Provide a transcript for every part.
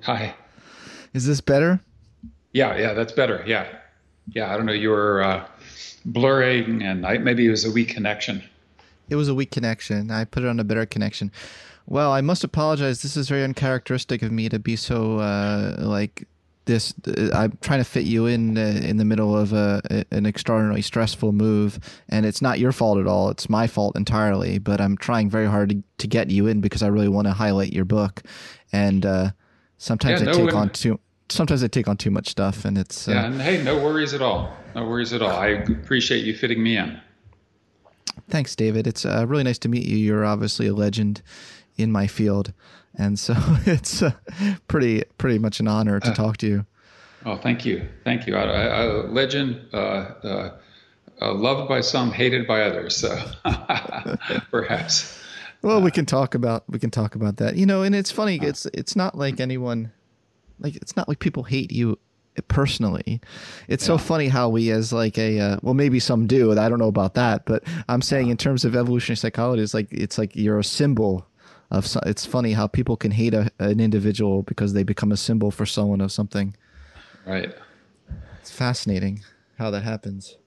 Hi. Is this better? Yeah, that's better. Yeah. I don't know. You were blurring, and maybe it was a weak connection. It was a weak connection. I put it on a better connection. Well, I must apologize. This is very uncharacteristic of me to be so like this. I'm trying to fit you in the middle of an extraordinarily stressful move, and it's not your fault at all. It's my fault entirely. But I'm trying very hard to get you in because I really want to highlight your book, and Yeah, sometimes I no take on one. too. Sometimes I take on too much stuff, and it's Yeah, and hey, no worries at all. No worries at all. I appreciate you fitting me in. thanks, David. It's really nice to meet you. You're obviously a legend in my field, and so it's pretty much an honor to Uh, talk to you. oh, thank you. Legend, loved by some, hated by others. So perhaps. Well, Uh, we can talk about that. And it's funny. It's not like anyone like it's not like people hate you personally. It's so yeah, funny how we as like a well, maybe some do. I don't know about that, but I'm saying yeah, in terms of evolutionary psychology, it's like you're a symbol of. It's funny how people can hate an individual because they become a symbol for someone of something. right. It's fascinating how that happens.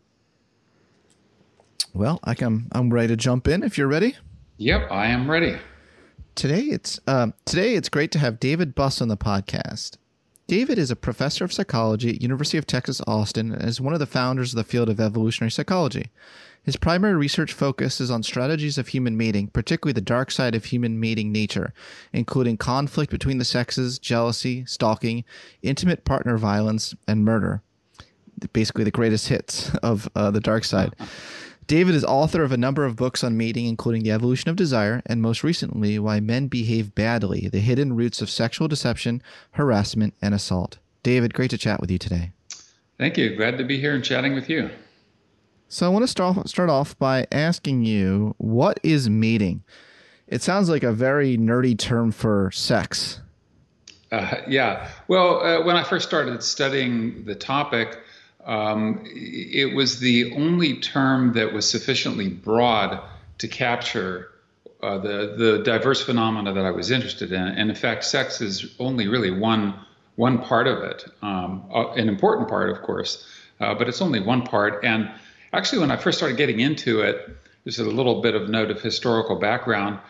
Well, I'm ready to jump in if you're ready. Yep, I am ready. Today it's great to have David Buss on the podcast. David is a professor of psychology at University of Texas Austin and is one of the founders of the field of evolutionary psychology. His primary research focus is on strategies of human mating, particularly the dark side of human mating nature, including conflict between the sexes, jealousy, stalking, intimate partner violence, and murder. Basically, the greatest hits of the dark side. David is author of a number of books on mating, including The Evolution of Desire, and most recently, Why Men Behave Badly, The Hidden Roots of Sexual Deception, Harassment, and Assault. David, great to chat with you today. Thank you. Glad to be here and chatting with you. So I want to start off by asking you, what is mating? It sounds like a very nerdy term for sex. Yeah. Well, when I first started studying the topic, it was the only term that was sufficiently broad to capture the diverse phenomena that I was interested in. And in fact, sex is only really one part of it, an important part, of course, but it's only one part. And actually, when I first started getting into it, there's a little bit of note of historical background.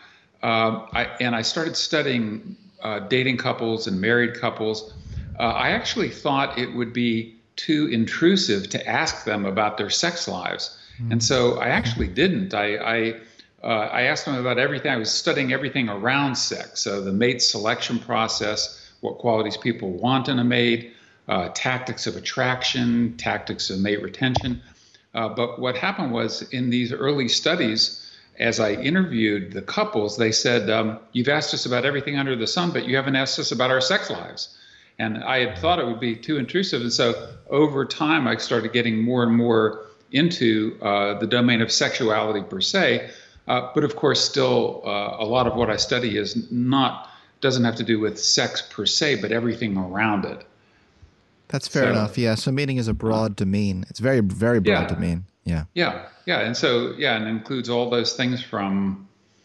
I started studying dating couples and married couples. I actually thought it would be too intrusive to ask them about their sex lives, and so I actually didn't. I asked them about everything. I was studying everything around sex, so the mate selection process, what qualities people want in a mate, tactics of attraction, tactics of mate retention. But what happened was in these early studies, as I interviewed the couples, they said, "You've asked us about everything under the sun, but you haven't asked us about our sex lives." And I had thought it would be too intrusive. And so over time, I started getting more and more into the domain of sexuality per se. But of course, still, a lot of what I study doesn't have to do with sex per se, but everything around it. That's fair So, enough. Yeah. So mating is a broad domain. It's very, very broad yeah, domain. Yeah. yeah. And so, yeah, and it includes all those things from,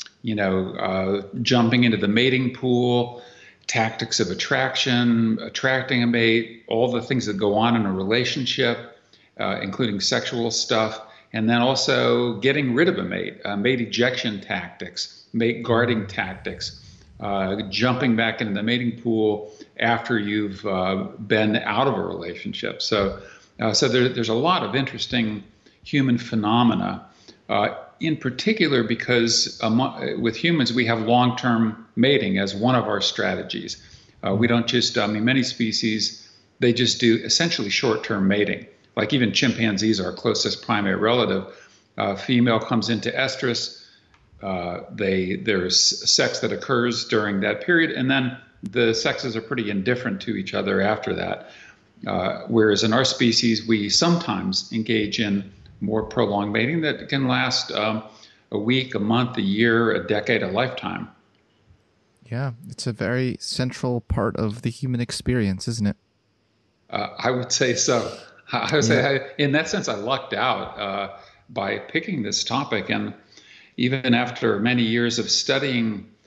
jumping into the mating pool, tactics of attraction, attracting a mate, all the things that go on in a relationship, including sexual stuff, and then also getting rid of a mate ejection tactics, mate guarding tactics, jumping back into the mating pool after you've been out of a relationship. So there's a lot of interesting human phenomena. In particular, because with humans, we have long-term mating as one of our strategies. We don't just, many species, they just do essentially short-term mating. Like even chimpanzees, our closest primate relative, female comes into estrus, there's sex that occurs during that period, and then the sexes are pretty indifferent to each other after that. Whereas in our species, we sometimes engage in more prolonged mating that can last a week, a month, a year, a decade, a lifetime. Yeah. It's a very central part of the human experience, isn't it? I would say so. I would Yeah. say, in that sense, I lucked out by picking this topic. And even after many years of studying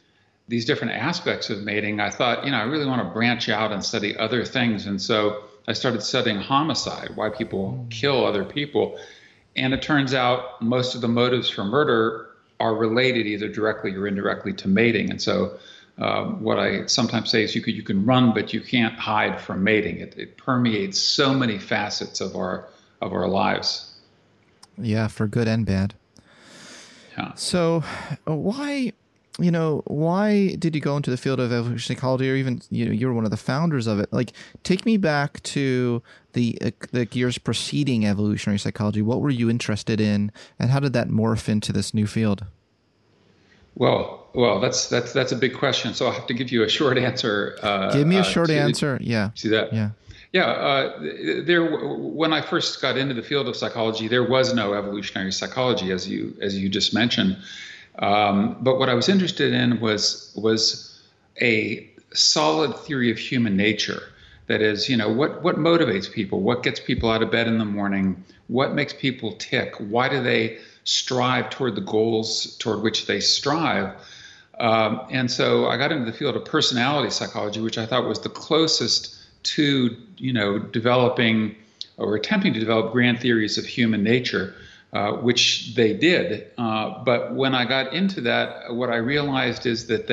these different aspects of mating, I thought, I really want to branch out and study other things. And so I started studying homicide, why people kill other people. And it turns out most of the motives for murder are related either directly or indirectly to mating. And so what I sometimes say is you can run, but you can't hide from mating. It permeates so many facets of our lives. Yeah, for good and bad. Yeah. So why did you go into the field of evolutionary psychology, or even, you're one of the founders of it? Like, take me back to the years preceding evolutionary psychology. What were you interested in, and how did that morph into this new field? Well, that's a big question. So I'll have to give you a short answer. Give me a short answer. Yeah. See that? Yeah. Yeah. When I first got into the field of psychology, there was no evolutionary psychology, as you just mentioned. But what I was interested in was a solid theory of human nature. That is, what motivates people? What gets people out of bed in the morning? What makes people tick? Why do they strive toward the goals toward which they strive? And so I got into the field of personality psychology, which I thought was the closest to, developing or attempting to develop grand theories of human nature, which they did. But when I got into that, what I realized is that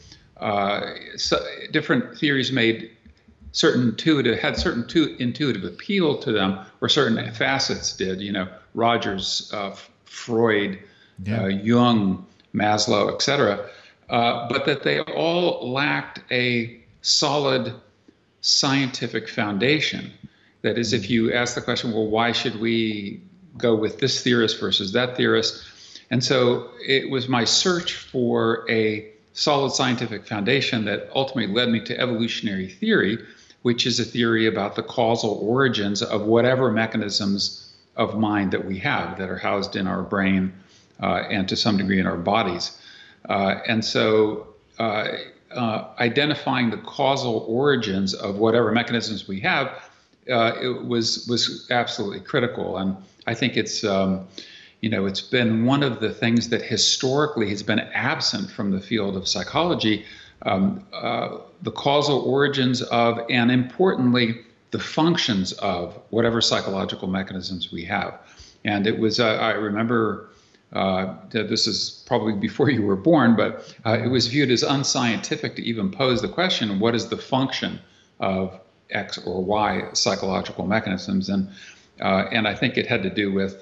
different theories had certain intuitive appeal to them, or certain facets did. Rogers, Freud, Jung, Maslow, etc. But that they all lacked a solid scientific foundation. That is, if you ask the question, well, why should we go with this theorist versus that theorist? And so it was my search for a solid scientific foundation that ultimately led me to evolutionary theory, which is a theory about the causal origins of whatever mechanisms of mind that we have that are housed in our brain and to some degree in our bodies. And so identifying the causal origins of whatever mechanisms we have, it was absolutely critical. And I think it's been one of the things that historically has been absent from the field of psychology, the causal origins of, and importantly, the functions of whatever psychological mechanisms we have. And it was, I remember, this is probably before you were born, but it was viewed as unscientific to even pose the question, what is the function of X or Y psychological mechanisms? And I think it had to do with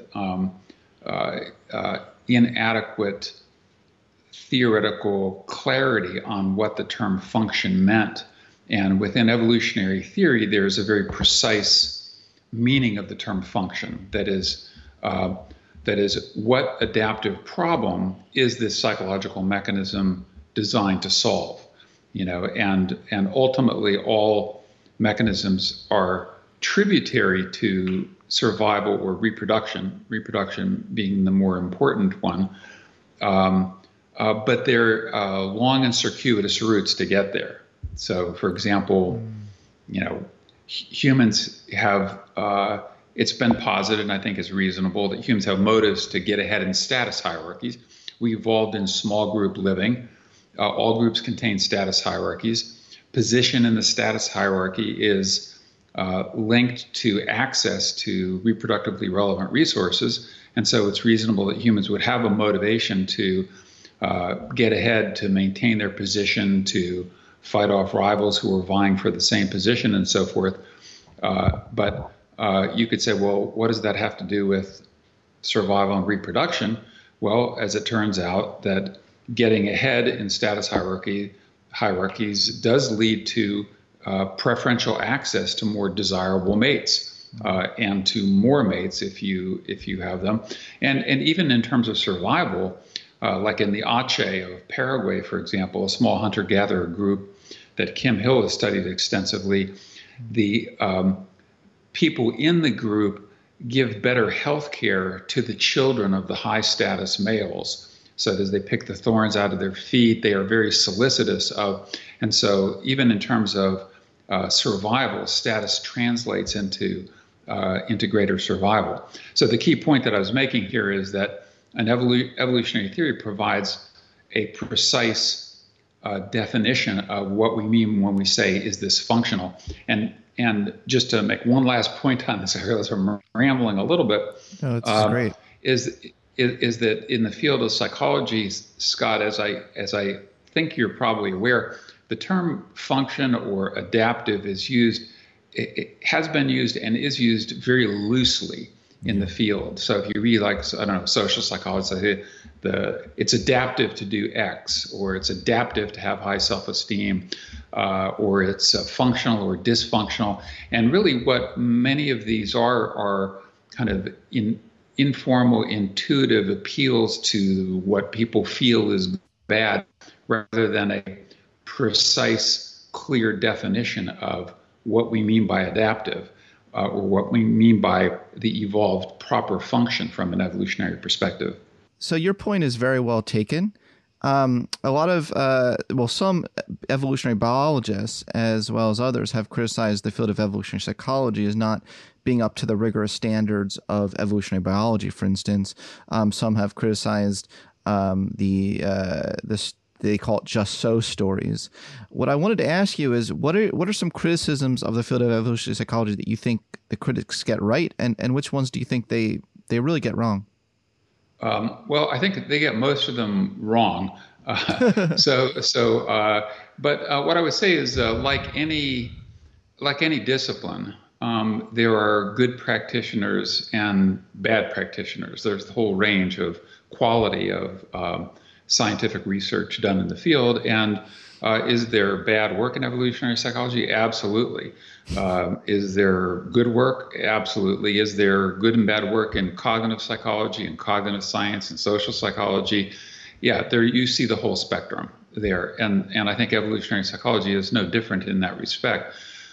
inadequate theoretical clarity on what the term function meant. And within evolutionary theory, there's a very precise meaning of the term function. That is, what adaptive problem is this psychological mechanism designed to solve? And ultimately, all mechanisms are tributary to survival or reproduction being the more important one. But they're long and circuitous routes to get there. So, for example, humans have, it's been posited, and I think is reasonable, that humans have motives to get ahead in status hierarchies. We evolved in small group living. All groups contain status hierarchies. Position in the status hierarchy is linked to access to reproductively relevant resources. And so it's reasonable that humans would have a motivation to get ahead, to maintain their position, to fight off rivals who are vying for the same position and so forth. But you could say, well, what does that have to do with survival and reproduction? Well, as it turns out, that getting ahead in status hierarchies does lead to preferential access to more desirable mates and to more mates if you have them. And even in terms of survival, like in the Ache of Paraguay, for example, a small hunter-gatherer group that Kim Hill has studied extensively, the people in the group give better health care to the children of the high-status males. So as they pick the thorns out of their feet, they are very solicitous of. And so even in terms of survival, status translates into greater survival. So the key point that I was making here is that an evolutionary theory provides a precise definition of what we mean when we say, is this functional? And just to make one last point on this, I realize I'm rambling a little bit. No, it's great. Is that in the field of psychology, Scott, as I think you're probably aware, the term function or adaptive is used, it has been used and is used very loosely in the field. So if you read, like, I don't know, social psychology, it's adaptive to do X, or it's adaptive to have high self-esteem, or it's functional or dysfunctional. And really what many of these are kind of informal, intuitive appeals to what people feel is bad, rather than a precise, clear definition of what we mean by adaptive, or what we mean by the evolved proper function from an evolutionary perspective. So your point is very well taken. A lot of, some evolutionary biologists, as well as others, have criticized the field of evolutionary psychology as not being up to the rigorous standards of evolutionary biology. For instance, some have criticized they call it just so stories. What I wanted to ask you is, what are some criticisms of the field of evolutionary psychology that you think the critics get right, and which ones do you think they really get wrong? Well, I think they get most of them wrong. But what I would say is, like any discipline, there are good practitioners and bad practitioners. There's the whole range of quality of scientific research done in the field. And is there bad work in evolutionary psychology? Absolutely. Is there good work? Absolutely. Is there good and bad work in cognitive psychology and cognitive science and social psychology? Yeah, there you see the whole spectrum there. And I think evolutionary psychology is no different in that respect.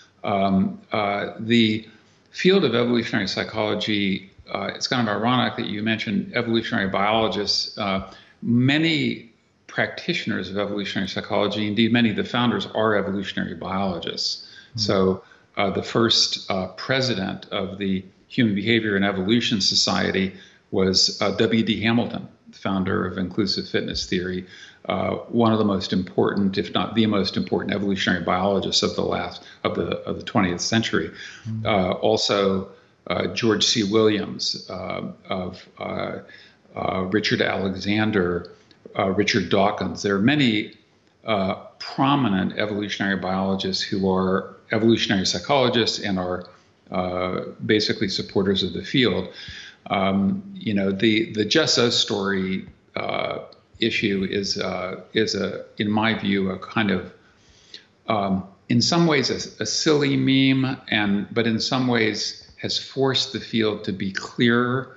The field of evolutionary psychology, it's kind of ironic that you mentioned evolutionary biologists. Many practitioners of evolutionary psychology, indeed many of the founders, are evolutionary biologists. Mm-hmm. So the first president of the Human Behavior and Evolution Society was W.D. Hamilton, the founder of inclusive fitness theory, one of the most important, if not the most important, evolutionary biologists of the 20th century. Mm-hmm. Also, George C. Williams, of Richard Alexander, Richard Dawkins. There are many prominent evolutionary biologists who are evolutionary psychologists and are basically supporters of the field. The just so story issue is in my view, a kind of, in some ways, a silly meme, but in some ways has forced the field to be clearer.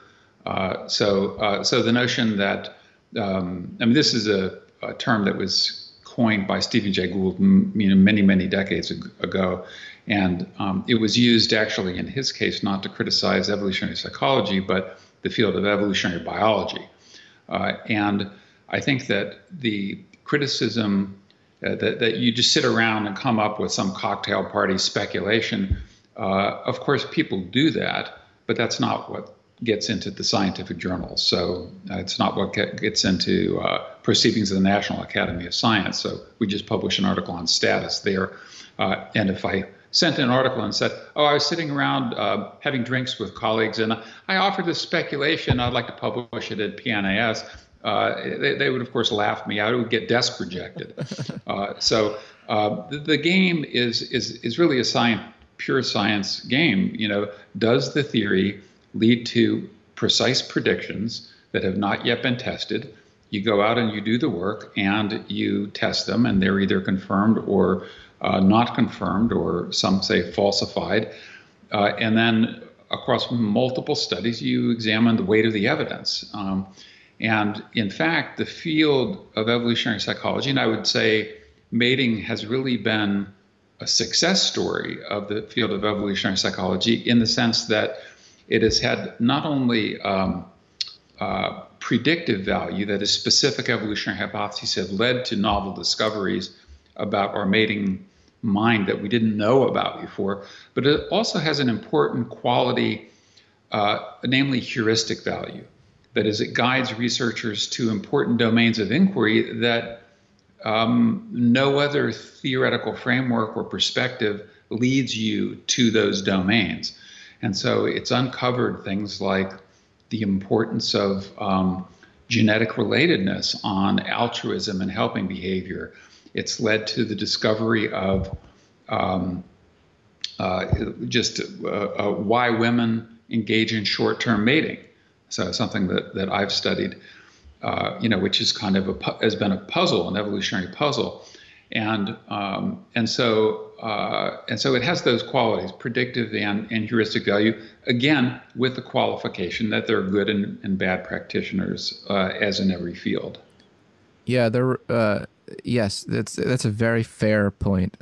So the notion that, this is a term that was coined by Stephen Jay Gould, many, many decades ago. And it was used actually in his case not to criticize evolutionary psychology, but the field of evolutionary biology. And I think that the criticism that you just sit around and come up with some cocktail party speculation, of course people do that, but that's not what gets into the scientific journals. So it's not what gets into proceedings of the National Academy of Science. So we just publish an article on status there. And if I sent an article and said, I was sitting around having drinks with colleagues and I offered this speculation, I'd like to publish it at PNAS, they would, of course, laugh me out. It would get desk rejected. So the game is really a pure science game. Does the theory lead to precise predictions that have not yet been tested? You go out and you do the work and you test them, and they're either confirmed or not confirmed, or some say falsified. And then across multiple studies, you examine the weight of the evidence. And in fact, the field of evolutionary psychology, and I would say mating has really been a success story of the field of evolutionary psychology, in the sense that it has had not only predictive value, that is, specific evolutionary hypotheses have led to novel discoveries about our mating mind that we didn't know about before, but it also has an important quality, namely heuristic value. That is, it guides researchers to important domains of inquiry that no other theoretical framework or perspective leads you to those domains. And so it's uncovered things like the importance of genetic relatedness on altruism and helping behavior. It's led to the discovery of why women engage in short-term mating. So something that I've studied, which is kind of has been a puzzle, an evolutionary puzzle, and so it has those qualities, predictive and heuristic value. Again, with the qualification that there are good and bad practitioners, as in every field. Yeah, yes, that's a very fair point.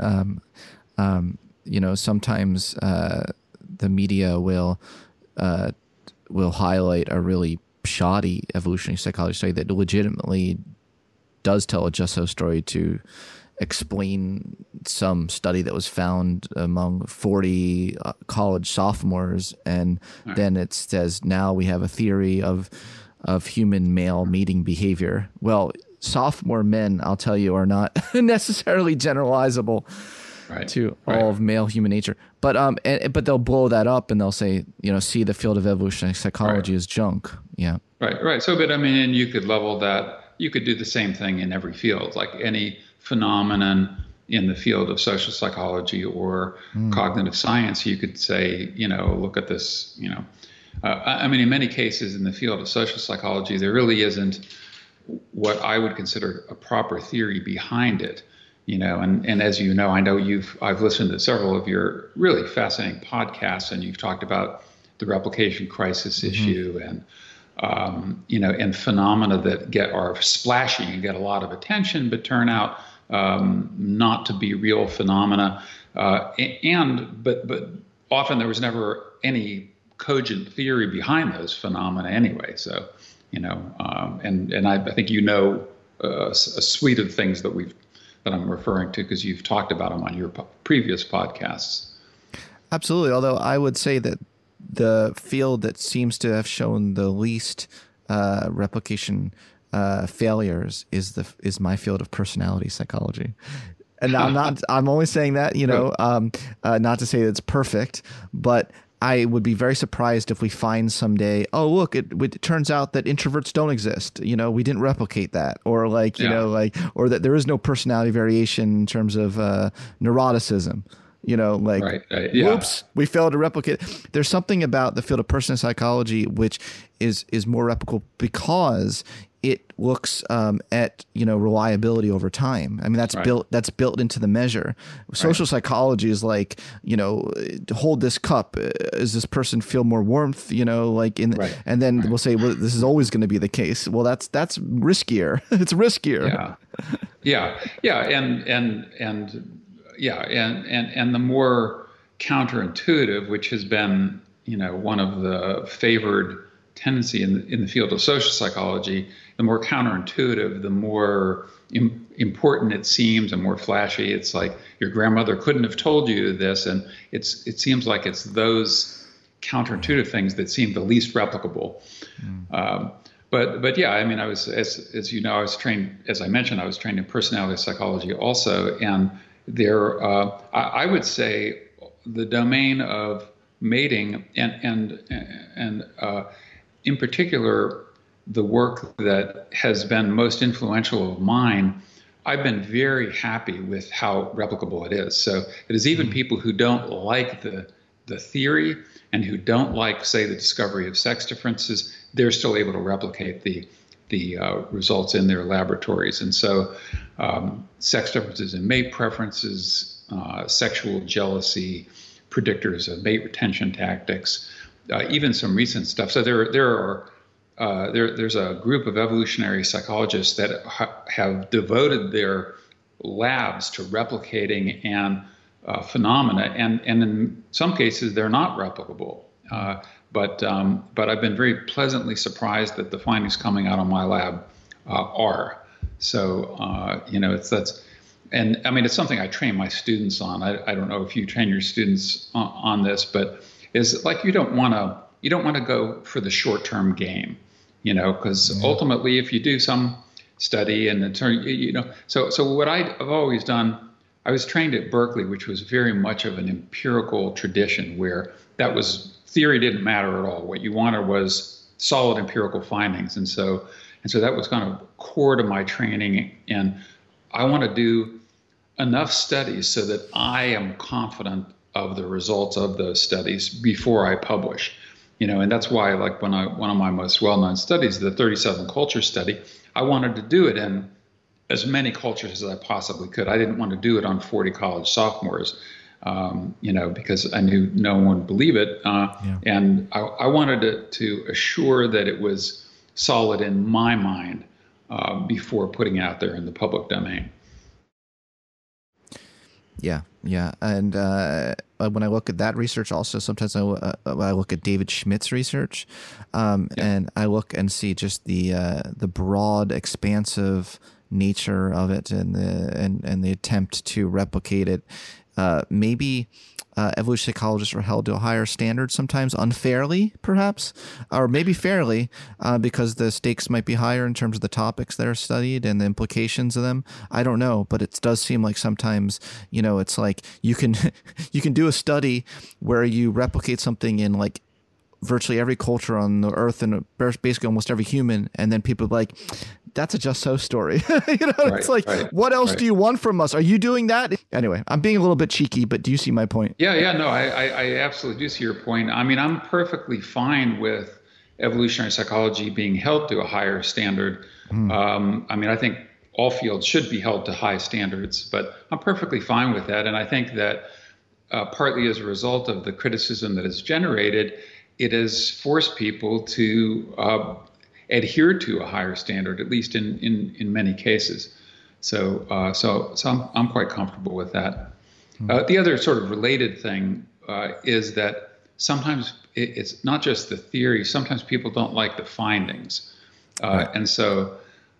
Sometimes the media will highlight a really shoddy evolutionary psychology study that legitimately does tell a just so story to explain some study that was found among 40 college sophomores, and then it says now we have a theory of human male mating behavior. Well, sophomore men, I'll tell you, are not necessarily generalizable to all of male human nature. But but they'll blow that up and they'll say, see, the field of evolutionary psychology is junk. Yeah. Right. So, but I mean, and you could level that. You could do the same thing in every field, like any phenomenon in the field of social psychology or cognitive science. You could say, look at this. I mean, in many cases in the field of social psychology, there really isn't what I would consider a proper theory behind it. And as you know, I know I've listened to several of your really fascinating podcasts, and you've talked about the replication crisis issue and phenomena that are splashy and get a lot of attention, but turn out not to be real phenomena. But often there was never any cogent theory behind those phenomena anyway. So, and I think a suite of things that I'm referring to because you've talked about them on your previous podcasts. Absolutely. Although I would say that the field that seems to have shown the least replication failures is my field of personality psychology. And I'm only saying that, not to say that it's perfect, but I would be very surprised if we find someday, oh, look, it turns out that introverts don't exist. We didn't replicate that, or or that there is no personality variation in terms of neuroticism. Whoops, we failed to replicate. There's something about the field of personality psychology which is more replicable because it looks at reliability over time. I mean, that's built into the measure. Social psychology is like, hold this cup. Does this person feel more warmth? And then we'll say, well, this is always going to be the case. Well, that's riskier. It's riskier. Yeah. And the more counterintuitive, which has been, one of the favored tendency in the field of social psychology, the more counterintuitive, the more important it seems and more flashy. It's like your grandmother couldn't have told you this, and it seems like it's those counterintuitive things that seem the least replicable. But yeah, I mean, I was as you know, I was trained, as I mentioned, I was trained in personality psychology also, and there I would say the domain of mating and in particular, the work that has been most influential of mine, I've been very happy with how replicable it is. So it is even people who don't like the theory and who don't like, say, the discovery of sex differences, they're still able to replicate the results in their laboratories. And so sex differences in mate preferences, sexual jealousy, predictors of mate retention tactics, even some recent stuff. So there's a group of evolutionary psychologists that have devoted their labs to replicating phenomena, and in some cases they're not replicable. But I've been very pleasantly surprised that the findings coming out of my lab are. So and I mean, it's something I train my students on. I don't know if you train your students on this, but is like you don't want to go for the short-term game, because ultimately, if you do some study, and so what I've always done. I was trained at Berkeley, which was very much of an empirical tradition where theory didn't matter at all. What you wanted was solid empirical findings. And so that was kind of core to my training. And I want to do enough studies so that I am confident of the results of those studies before I publish. And that's why, like one of my most well-known studies, the 37 culture study, I wanted to do it in as many cultures as I possibly could. I didn't want to do it on 40 college sophomores, because I knew no one would believe it. And I wanted to assure that it was solid in my mind before putting it out there in the public domain. Yeah. And when I look at that research, also sometimes I look at David Schmidt's research, and I look and see just the broad, expansive nature of it, and the attempt to replicate it. Maybe evolutionary psychologists are held to a higher standard, sometimes unfairly, perhaps, or maybe fairly, because the stakes might be higher in terms of the topics that are studied and the implications of them. I don't know, but it does seem like sometimes, it's like you can do a study where you replicate something in like virtually every culture on the earth and basically almost every human, and then people are like, that's a Just So story. It's like, what else do you want from us? Are you doing that? Anyway, I'm being a little bit cheeky, but do you see my point? Yeah, no, I absolutely do see your point. I mean, I'm perfectly fine with evolutionary psychology being held to a higher standard. I think all fields should be held to high standards, but I'm perfectly fine with that. And I think that partly as a result of the criticism that is generated, it has forced people to adhere to a higher standard, at least in many cases. So I'm quite comfortable with that. The other sort of related thing is that sometimes it's not just the theory. Sometimes people don't like the findings, and so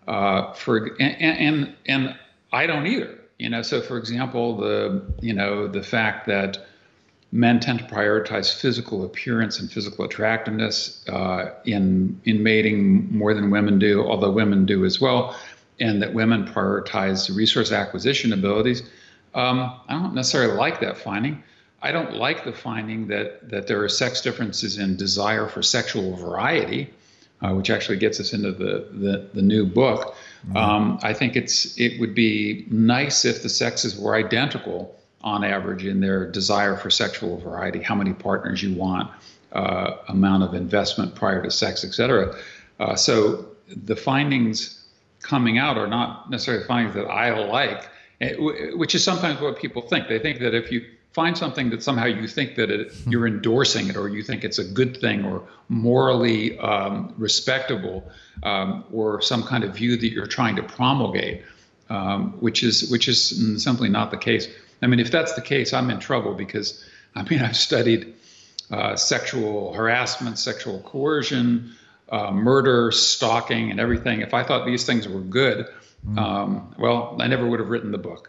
and I don't either. So for example, the fact that men tend to prioritize physical appearance and physical attractiveness in mating more than women do, although women do as well, and that women prioritize resource acquisition abilities. I don't necessarily like that finding. I don't like the finding that there are sex differences in desire for sexual variety, which actually gets us into the new book. I think it would be nice if the sexes were identical on average in their desire for sexual variety, how many partners you want, amount of investment prior to sex, et cetera. So the findings coming out are not necessarily findings that I like, which is sometimes what people think. They think that if you find something that somehow you think that you're endorsing it, or you think it's a good thing or morally respectable, or some kind of view that you're trying to promulgate, which is simply not the case. I mean, if that's the case, I'm in trouble because, I've studied sexual harassment, sexual coercion, murder, stalking, and everything. If I thought these things were good, well, I never would have written the book.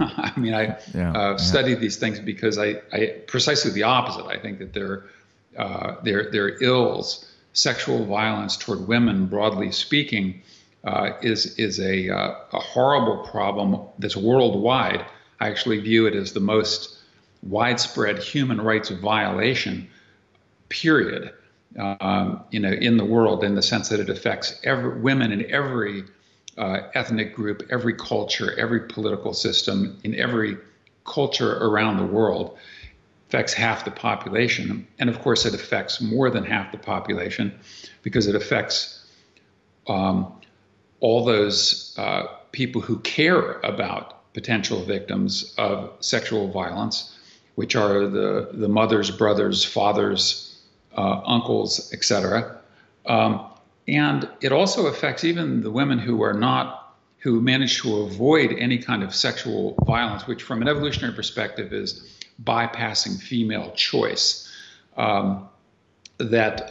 I studied these things because I precisely the opposite. I think that they're ills. Sexual violence toward women, broadly speaking, is a horrible problem that's worldwide. I actually view it as the most widespread human rights violation, period, in the world, in the sense that it affects women in every ethnic group, every culture, every political system, in every culture around the world. Affects half the population. And of course, it affects more than half the population because it affects all those people who care about potential victims of sexual violence, which are the mothers, brothers, fathers, uncles, etc. And it also affects even the women who manage to avoid any kind of sexual violence, which from an evolutionary perspective is bypassing female choice. That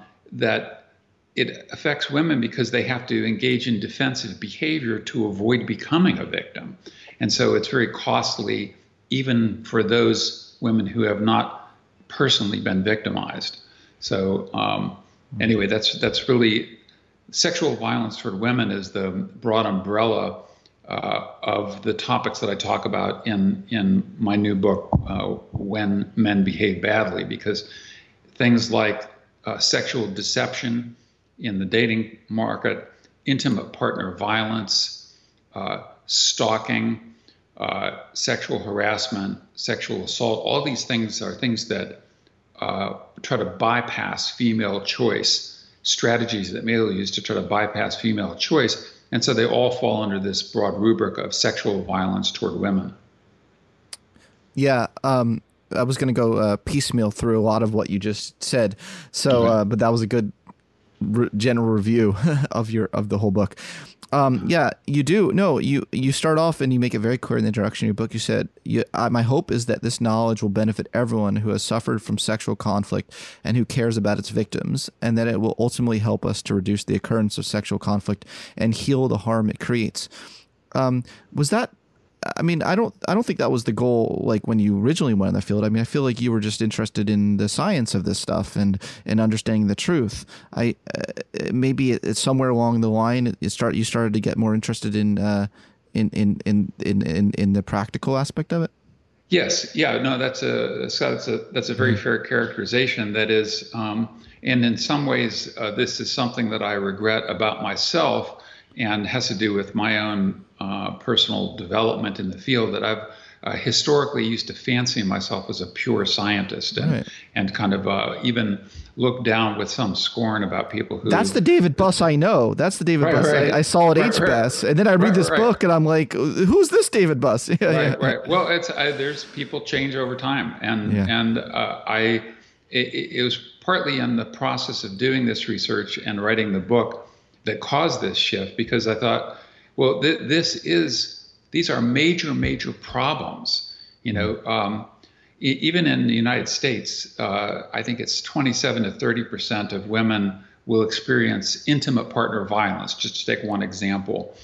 it affects women because they have to engage in defensive behavior to avoid becoming a victim. And so it's very costly, even for those women who have not personally been victimized. So anyway, that's really sexual violence toward women is the broad umbrella of the topics that I talk about in my new book, When Men Behave Badly, because things like sexual deception in the dating market, intimate partner violence, stalking, sexual harassment, sexual assault, all these things are things that try to bypass female choice, strategies that male use to try to bypass female choice. And so they all fall under this broad rubric of sexual violence toward women. Yeah. I was going to go piecemeal through a lot of what you just said. So, but that was a good general review of the whole book. Yeah, you do. No, you start off and you make it very clear in the introduction of your book. You said, my hope is that this knowledge will benefit everyone who has suffered from sexual conflict and who cares about its victims, and that it will ultimately help us to reduce the occurrence of sexual conflict and heal the harm it creates. Was that, I mean, I don't think that was the goal, like when you originally went in the field. I mean, I feel like you were just interested in the science of this stuff and understanding the truth. Maybe it's somewhere along the line you started to get more interested in the practical aspect of it. Yes. Yeah. No. That's a very fair characterization. That is, and in some ways, this is something that I regret about myself, and has to do with my own personal development in the field, that I've historically used to fancy myself as a pure scientist, and kind of even look down with some scorn about people who... That's the David Buss I know. That's the David Buss I saw at HBES. And then I read this book and I'm like, who's this David Buss? Right. Well, there's people change over time. And it was partly in the process of doing this research and writing the book that caused this shift, because I thought, well, these are major problems. Even in the United States, I think it's 27 to 30% of women will experience intimate partner violence. Just to take one example,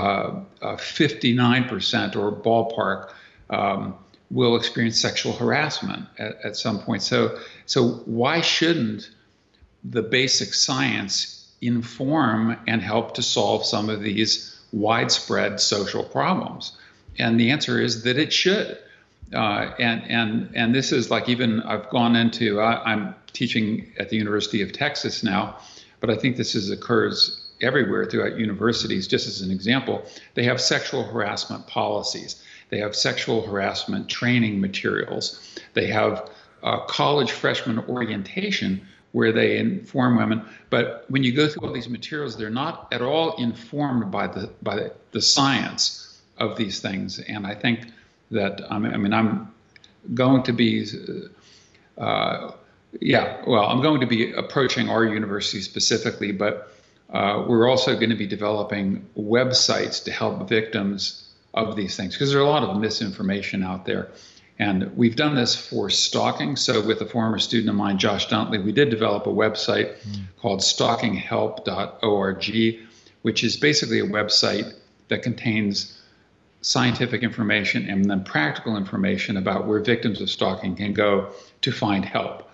59% or ballpark will experience sexual harassment at some point. So why shouldn't the basic science inform and help to solve some of these widespread social problems? And the answer is that it should. And this is like, even I've gone into, I'm teaching at the University of Texas now, but I think this occurs everywhere throughout universities. Just as an example, they have sexual harassment policies. They have sexual harassment training materials. They have college freshman orientation, where they inform women. But when you go through all these materials, they're not at all informed by the science of these things. And I think that, I'm going to be, I'm going to be approaching our university specifically, but we're also going to be developing websites to help victims of these things, because there are a lot of misinformation out there. And we've done this for stalking. So with a former student of mine, Josh Duntley, we did develop a website called stalkinghelp.org, which is basically a website that contains scientific information and then practical information about where victims of stalking can go to find help.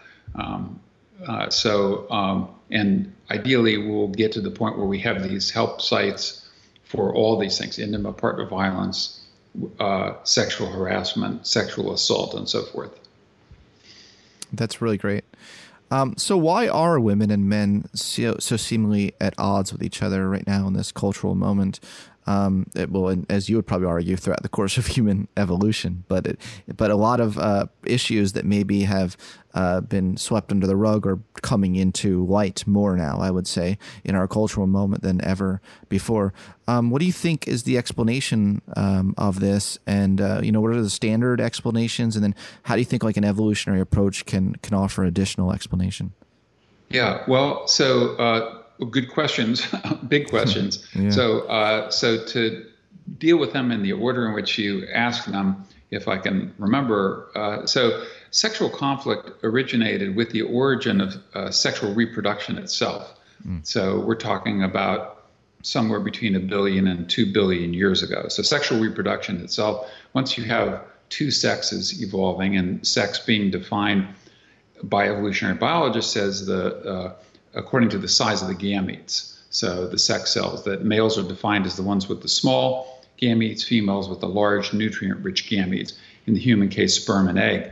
And ideally, we'll get to the point where we have these help sites for all these things: intimate partner violence, sexual harassment, sexual assault, and so forth. That's really great. So why are women and men so seemingly at odds with each other right now in this cultural moment? As you would probably argue, throughout the course of human evolution, but a lot of issues that maybe have been swept under the rug are coming into light more now, I would say, in our cultural moment than ever before. What do you think is the explanation of this? And what are the standard explanations? And then how do you think like an evolutionary approach can offer additional explanation? Yeah, well, so good questions, big questions. Yeah. So to deal with them in the order in which you ask them, if I can remember, so sexual conflict originated with the origin of sexual reproduction itself. So we're talking about somewhere between 1 billion and 2 billion years ago. So sexual reproduction itself, once you have two sexes evolving, and sex being defined by evolutionary biologists as according to the size of the gametes. So the sex cells, that males are defined as the ones with the small gametes, females with the large nutrient-rich gametes, in the human case, sperm and egg.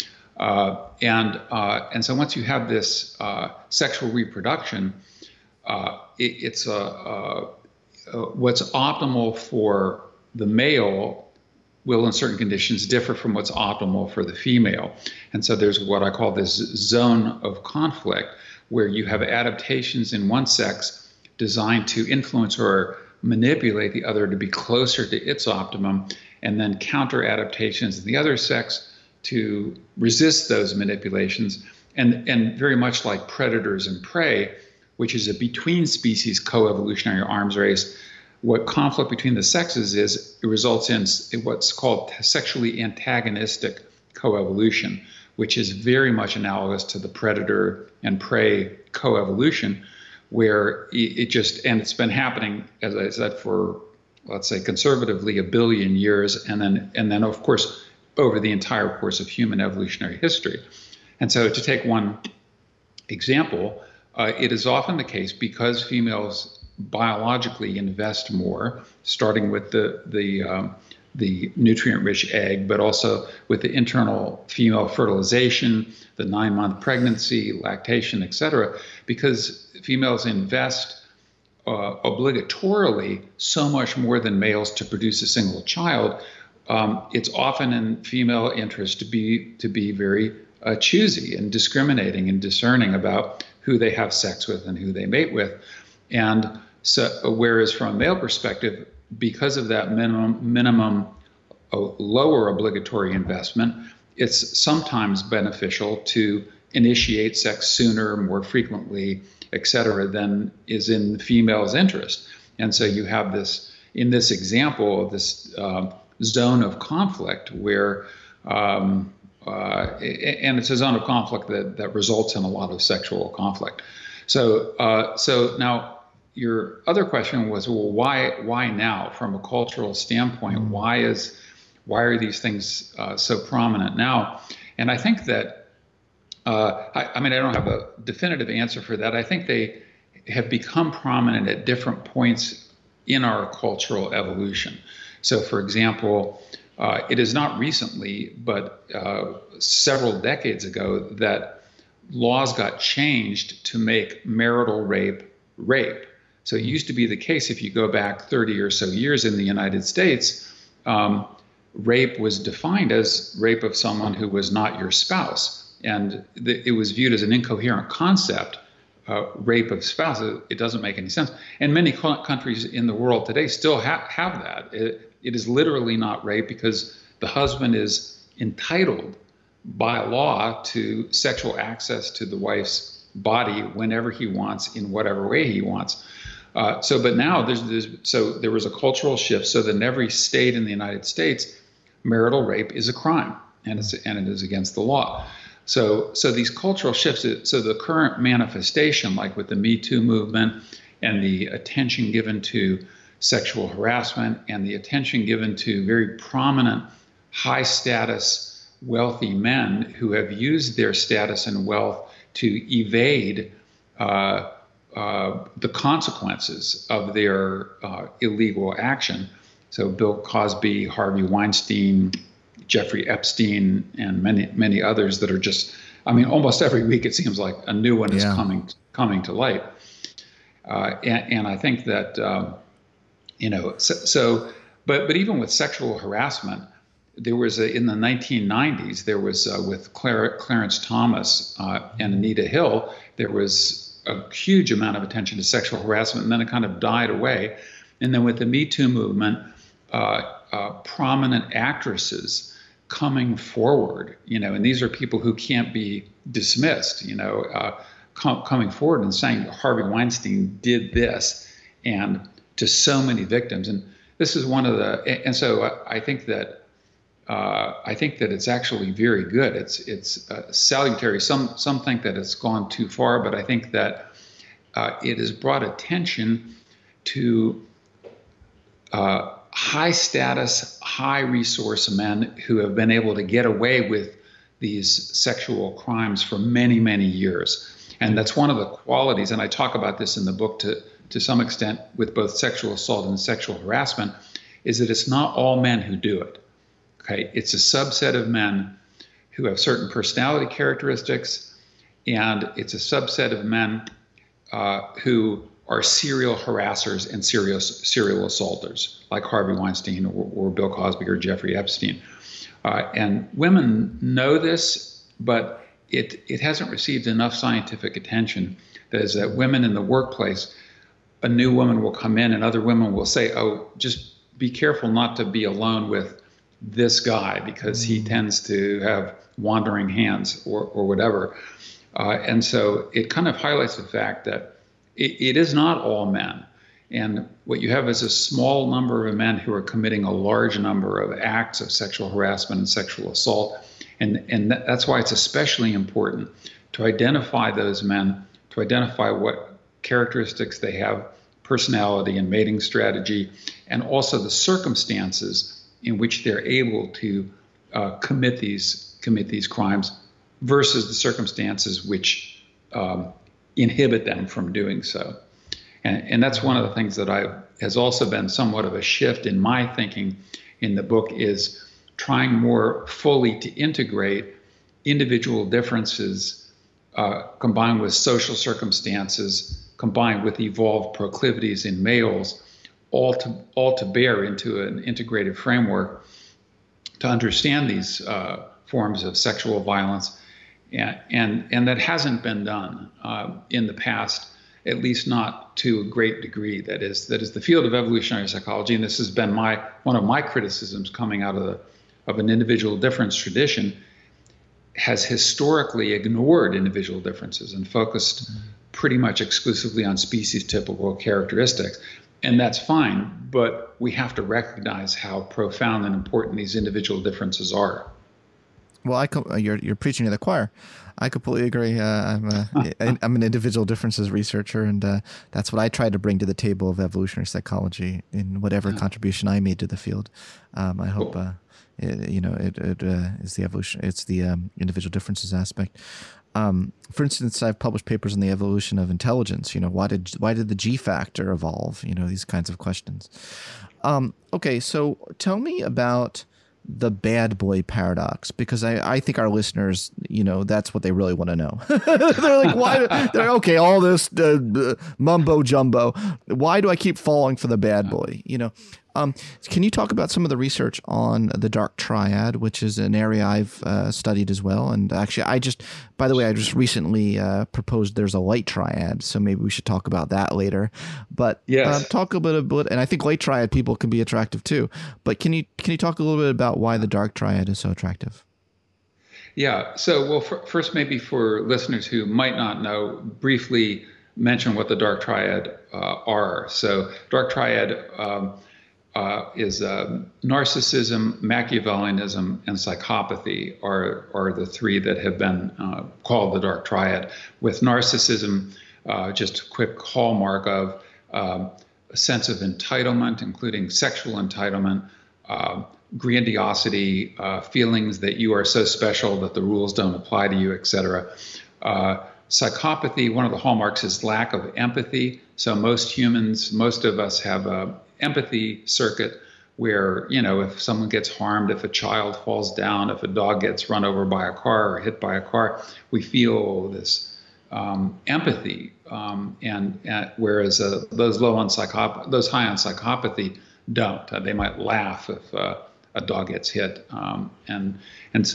And so once you have this sexual reproduction, it's what's optimal for the male will in certain conditions differ from what's optimal for the female. And so there's what I call this zone of conflict, where you have adaptations in one sex designed to influence or manipulate the other to be closer to its optimum, and then counter adaptations in the other sex to resist those manipulations. And very much like predators and prey, which is a between species coevolutionary arms race, what conflict between the sexes is, it results in what's called sexually antagonistic coevolution, which is very much analogous to the predator and prey coevolution, where it's been happening, as I said, for, let's say, conservatively 1 billion years, and then of course over the entire course of human evolutionary history. And so, to take one example, it is often the case, because females biologically invest more, starting with the nutrient-rich egg, but also with the internal female fertilization, the 9-month pregnancy, lactation, etc., because females invest obligatorily so much more than males to produce a single child. It's often in female interest to be very choosy and discriminating and discerning about who they have sex with and who they mate with. And so, whereas from a male perspective, because of that minimum lower obligatory investment, it's sometimes beneficial to initiate sex sooner, more frequently, et cetera, than is in the female's interest. And so you have this, in this example of this zone of conflict where, and it's a zone of conflict that results in a lot of sexual conflict. So now, your other question was, well, why now? From a cultural standpoint, why are these things so prominent now? And I think that, I mean, I don't have a definitive answer for that. I think they have become prominent at different points in our cultural evolution. So, for example, it is not recently, but several decades ago, that laws got changed to make marital rape rape. So it used to be the case, if you go back 30 or so years in the United States, rape was defined as rape of someone who was not your spouse. And it was viewed as an incoherent concept, rape of spouse. It doesn't make any sense. And many countries in the world today still have that. It is literally not rape, because the husband is entitled by law to sexual access to the wife's body whenever he wants, in whatever way he wants. But now there was a cultural shift, so that in every state in the United States, marital rape is a crime, and it is against the law. So these cultural shifts. So the current manifestation, like with the Me Too movement, and the attention given to sexual harassment, and the attention given to very prominent, high status, wealthy men who have used their status and wealth to evade the consequences of their illegal action. So Bill Cosby, Harvey Weinstein, Jeffrey Epstein, and many others that are just, I mean, almost every week it seems like a new one is coming to light. And I think that, but even with sexual harassment, there was in the 1990s, there was with Clarence Thomas and Anita Hill, there was a huge amount of attention to sexual harassment, and then it kind of died away. And then with the Me Too movement, prominent actresses coming forward, and these are people who can't be dismissed, coming forward and saying Harvey Weinstein did this, and to so many victims. And this is one of the, and so I think that it's actually very good. It's salutary. Some think that it's gone too far, but I think that it has brought attention to high status, high resource men who have been able to get away with these sexual crimes for many, many years. And that's one of the qualities, and I talk about this in the book to to some extent with both sexual assault and sexual harassment is that it's not all men who do it. Okay, it's a subset of men who have certain personality characteristics, and it's a subset of men who are serial harassers and serial assaulters, like Harvey Weinstein or Bill Cosby or Jeffrey Epstein. And women know this, but it hasn't received enough scientific attention. That is, that women in the workplace, a new woman will come in and other women will say, oh, just be careful not to be alone with this guy because he tends to have wandering hands or whatever. And so it kind of highlights the fact that it is not all men. And what you have is a small number of men who are committing a large number of acts of sexual harassment and sexual assault. And that's why it's especially important to identify those men, to identify what characteristics they have, personality and mating strategy, and also the circumstances in which they're able to commit these crimes versus the circumstances which inhibit them from doing so. And that's one of the things that has also been somewhat of a shift in my thinking in the book, is trying more fully to integrate individual differences combined with social circumstances, combined with evolved proclivities in males, all to bear into an integrated framework to understand these forms of sexual violence. And that hasn't been done in the past, at least not to a great degree. That is the field of evolutionary psychology, and this has been one of my criticisms coming out of an individual difference tradition, has historically ignored individual differences and focused pretty much exclusively on species-typical characteristics. And that's fine, but we have to recognize how profound and important these individual differences are. Well, you're preaching to the choir. I completely agree. I'm an individual differences researcher, and that's what I try to bring to the table of evolutionary psychology in whatever contribution I made to the field. I hope it is the evolution. It's the individual differences aspect. For instance, I've published papers on the evolution of intelligence. Why did the G factor evolve? These kinds of questions. Okay, so tell me about the bad boy paradox, because I think our listeners, that's what they really want to know. They're like, why? They're okay. All this mumbo jumbo. Why do I keep falling for the bad boy? Can you talk about some of the research on the dark triad, which is an area I've studied as well? And actually, I just recently proposed there's a light triad, so maybe we should talk about that later. But yes. Talk a bit about, and I think light triad people can be attractive too. But can you talk a little bit about why the dark triad is so attractive? Yeah. So, well, first, maybe for listeners who might not know, briefly mention what the dark triad are. So, dark triad is narcissism, Machiavellianism, and psychopathy are the three that have been called the dark triad. With narcissism, just a quick hallmark of a sense of entitlement, including sexual entitlement, grandiosity, feelings that you are so special that the rules don't apply to you, etc. Psychopathy, one of the hallmarks is lack of empathy. So most of us have a empathy circuit where, if someone gets harmed, if a child falls down, if a dog gets run over by a car or hit by a car, we feel this empathy. And whereas those high on psychopathy don't. They might laugh if a dog gets hit. And then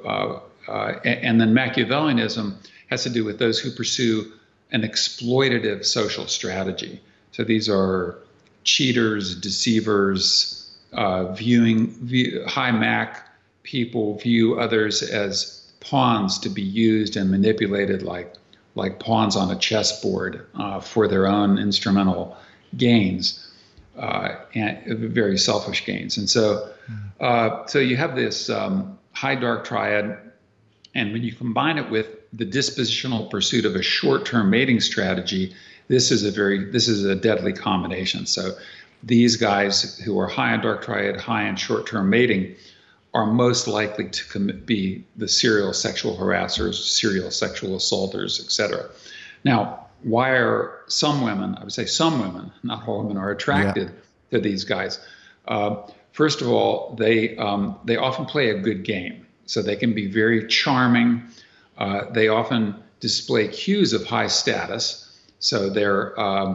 Machiavellianism has to do with those who pursue an exploitative social strategy. So these are cheaters, deceivers, high Mac people view others as pawns to be used and manipulated like pawns on a chessboard for their own instrumental gains, and very selfish gains. And so you have this high dark triad, and when you combine it with the dispositional pursuit of a short-term mating strategy, this is a deadly combination. So these guys who are high on dark triad, high on short-term mating, are most likely to be the serial sexual harassers, serial sexual assaulters, etc. Now, why are some women, I would say some women, not all women, are attracted to these guys? First of all, they often play a good game, so they can be very charming. They often display cues of high status, so they're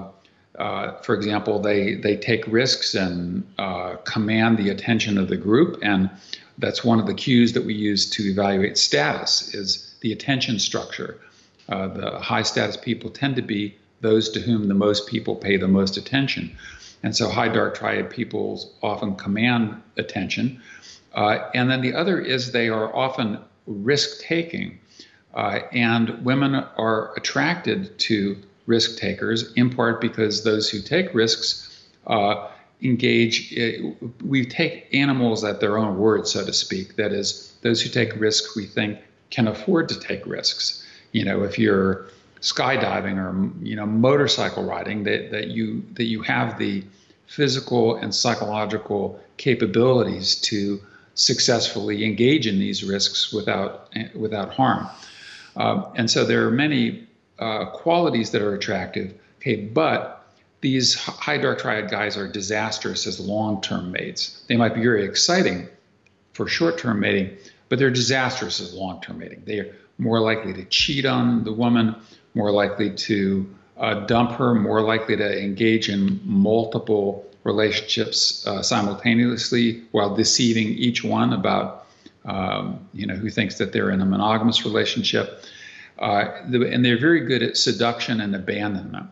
for example, they take risks and command the attention of the group, and that's one of the cues that we use to evaluate status is the attention structure. The high status people tend to be those to whom the most people pay the most attention. And so high dark triad people often command attention. And then the other is they are often risk-taking. And women are attracted to risk takers, in part because those who take risks engage, we take animals at their own word, so to speak. That is, those who take risks we think can afford to take risks. If you're skydiving or motorcycle riding, that you have the physical and psychological capabilities to successfully engage in these risks without harm. And so there are many qualities that are attractive. Okay, but these high dark triad guys are disastrous as long-term mates. They might be very exciting for short-term mating, but they're disastrous as long-term mating. They're more likely to cheat on the woman, more likely to dump her, more likely to engage in multiple relationships simultaneously while deceiving each one about, who thinks that they're in a monogamous relationship. And they're very good at seduction and abandonment.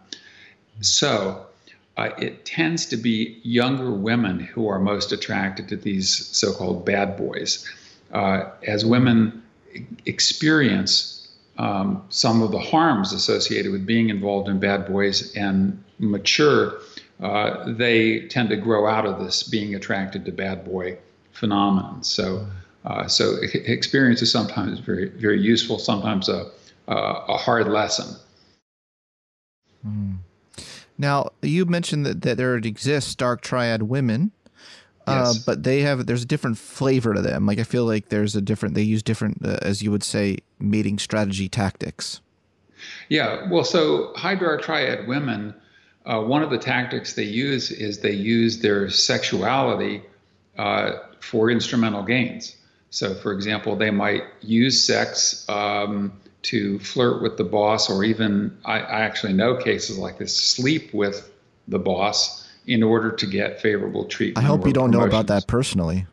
So it tends to be younger women who are most attracted to these so-called bad boys. As women experience some of the harms associated with being involved in bad boys and mature, they tend to grow out of this being attracted to bad boy phenomenon. So experience is sometimes very, very useful, sometimes a hard lesson. Now, you mentioned that there exists dark triad women. Yes. But there's a different flavor to them. Like, I feel like they use different, as you would say, mating strategy tactics. Yeah, well, so high dark triad women, one of the tactics they use is they use their sexuality for instrumental gains. So, for example, they might use sex to flirt with the boss, or even, I actually know cases like this, sleep with the boss in order to get favorable treatment. I hope you don't know about that personally.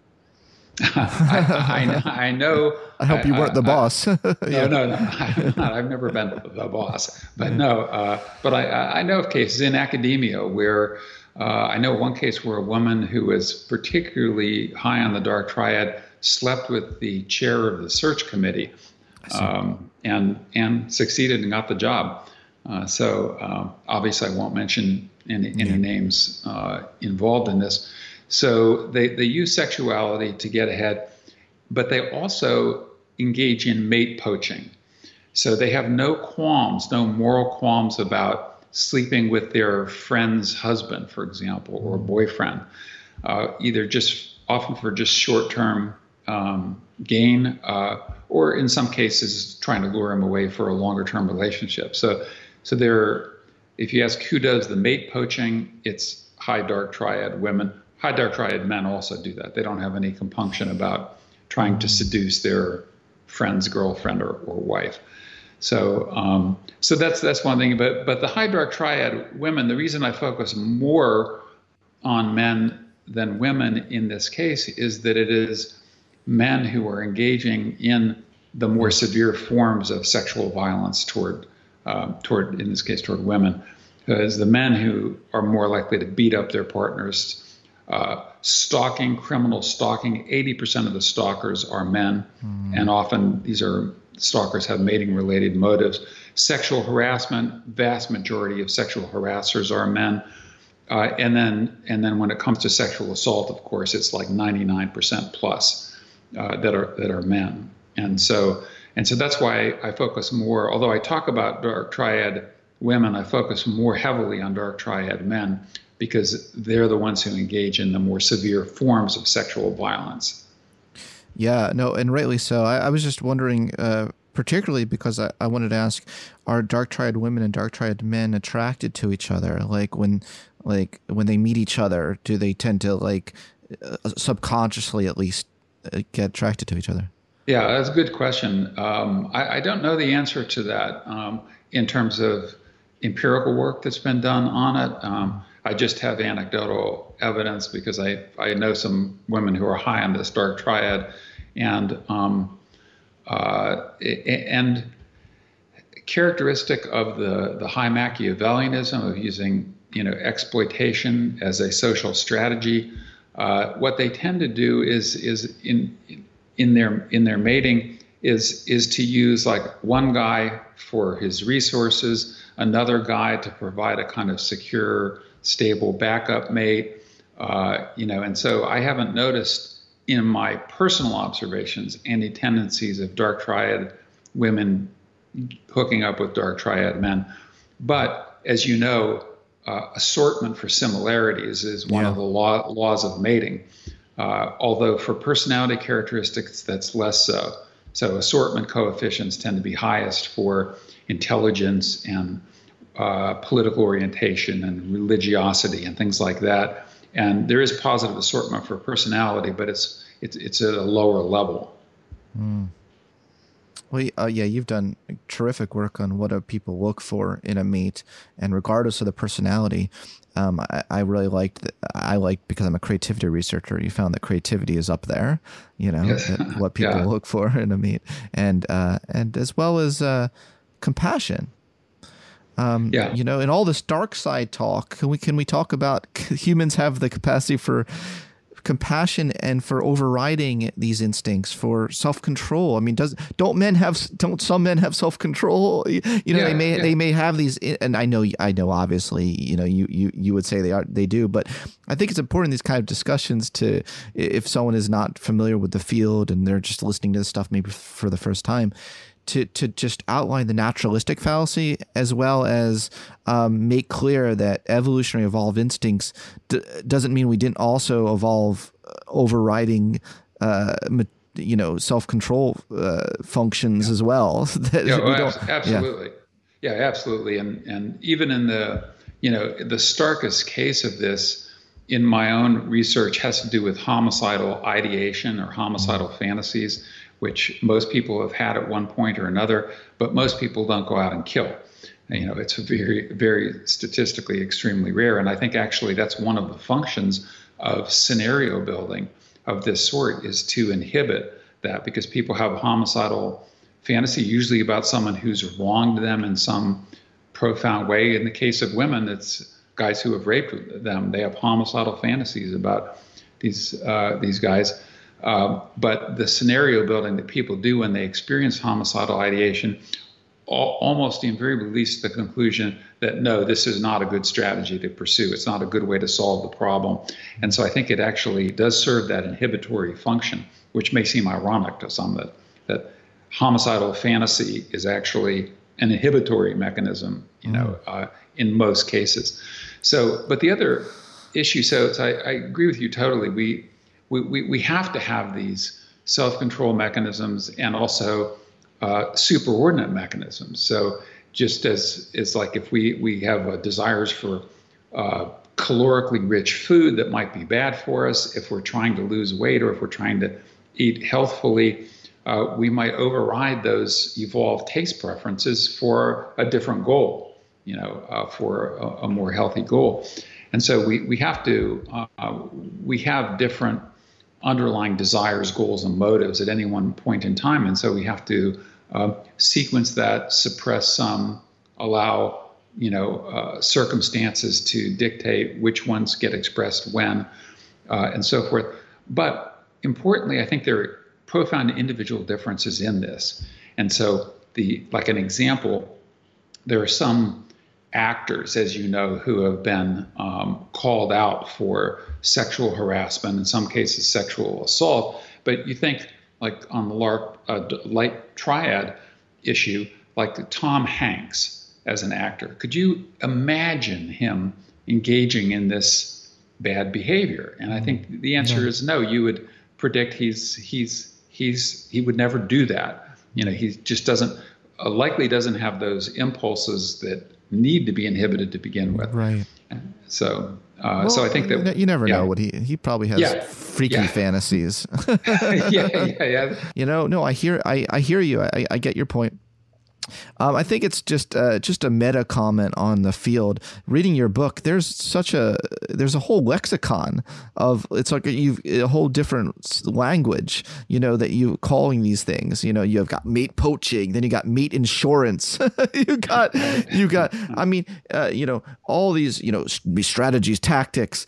I know. I hope you weren't the boss. Yeah. No, I've never been the boss. But no, but I know of cases in academia where I know one case where a woman who was particularly high on the dark triad slept with the chair of the search committee and succeeded and got the job. So obviously I won't mention any names involved in this. So they use sexuality to get ahead, but they also engage in mate poaching. So they have no moral qualms about sleeping with their friend's husband, for example, or boyfriend, either often for just short-term gain, or in some cases trying to lure him away for a longer-term relationship. So if you ask who does the mate poaching, it's high dark triad women. High dark triad men also do that. They don't have any compunction about trying to seduce their friend's girlfriend or wife. So that's one thing. But the high dark triad women, the reason I focus more on men than women in this case is that it is men who are engaging in the more severe forms of sexual violence toward in this case, toward women, because the men who are more likely to beat up their partners, criminal stalking, 80% of the stalkers are men, and often stalkers have mating-related motives. Sexual harassment, vast majority of sexual harassers are men, and then when it comes to sexual assault, of course, it's like 99% plus that are men, and so that's why I focus more, although I talk about dark triad women, I focus more heavily on dark triad men because they're the ones who engage in the more severe forms of sexual violence. Yeah, no, and rightly so. I was just wondering, particularly because I wanted to ask, are dark triad women and dark triad men attracted to each other? Like when they meet each other, do they tend to subconsciously at least get attracted to each other? Yeah, that's a good question. I don't know the answer to that in terms of empirical work that's been done on it. I just have anecdotal evidence because I know some women who are high on this dark triad, and characteristic of the high Machiavellianism of using exploitation as a social strategy. What they tend to do is in their mating is to use like one guy for his resources, another guy to provide a kind of secure, stable backup mate, and so I haven't noticed in my personal observations any tendencies of dark triad women hooking up with dark triad men. But as you know, assortment for similarities is one of the laws of mating. Although for personality characteristics, that's less so. So assortment coefficients tend to be highest for intelligence and political orientation and religiosity and things like that. And there is positive assortment for personality, but it's at a lower level. Mm. Well, yeah, you've done terrific work on what do people look for in a mate, and regardless of the personality, I really liked because I'm a creativity researcher. You found that creativity is up there, Yes. what people look for in a mate, and as well as compassion. In all this dark side talk, can we talk about humans have the capacity for compassion and for overriding these instincts, for self-control? I mean, don't some men have self-control? They may have these, and I know obviously, you would say they do, but I think it's important in these kind of discussions to, if someone is not familiar with the field and they're just listening to this stuff maybe for the first time, to just outline the naturalistic fallacy, as well as make clear that evolutionary evolved instincts doesn't mean we didn't also evolve overriding, self-control functions as well. Absolutely. Yeah, absolutely. And even in the starkest case of this in my own research has to do with homicidal ideation or homicidal fantasies, which most people have had at one point or another, but most people don't go out and kill. It's very, very statistically extremely rare. And I think actually that's one of the functions of scenario building of this sort, is to inhibit that, because people have a homicidal fantasy, usually about someone who's wronged them in some profound way. In the case of women, it's guys who have raped them. They have homicidal fantasies about these guys. But the scenario building that people do when they experience homicidal ideation almost invariably leads to the conclusion that, no, this is not a good strategy to pursue. It's not a good way to solve the problem. And so I think it actually does serve that inhibitory function, which may seem ironic to some, that homicidal fantasy is actually an inhibitory mechanism, in most cases. So, but the other issue, I agree with you totally. We have to have these self-control mechanisms and also superordinate mechanisms. So just as it's like if we have desires for calorically rich food that might be bad for us, if we're trying to lose weight or if we're trying to eat healthfully, we might override those evolved taste preferences for a different goal, for a more healthy goal. And so we have different underlying desires, goals, and motives at any one point in time. And so we have to sequence that, suppress some, allow circumstances to dictate which ones get expressed when, and so forth. But importantly, I think there are profound individual differences in this. And so like an example, there are some actors, as you know, who have been called out for sexual harassment, in some cases sexual assault. But you think, like on the light triad issue, like Tom Hanks as an actor, could you imagine him engaging in this bad behavior? And I think the answer is no. You would predict he would never do that. he just likely doesn't have those impulses that need to be inhibited to begin with. Right. So, so I think that you never know what he probably has freaky fantasies. yeah. No, I hear you. I get your point. I think it's just a meta comment on the field. Reading your book, there's a whole lexicon of, it's like a whole different language, that you calling these things. You've got mate poaching, then you got mate insurance, you got, I mean, all these, strategies, tactics.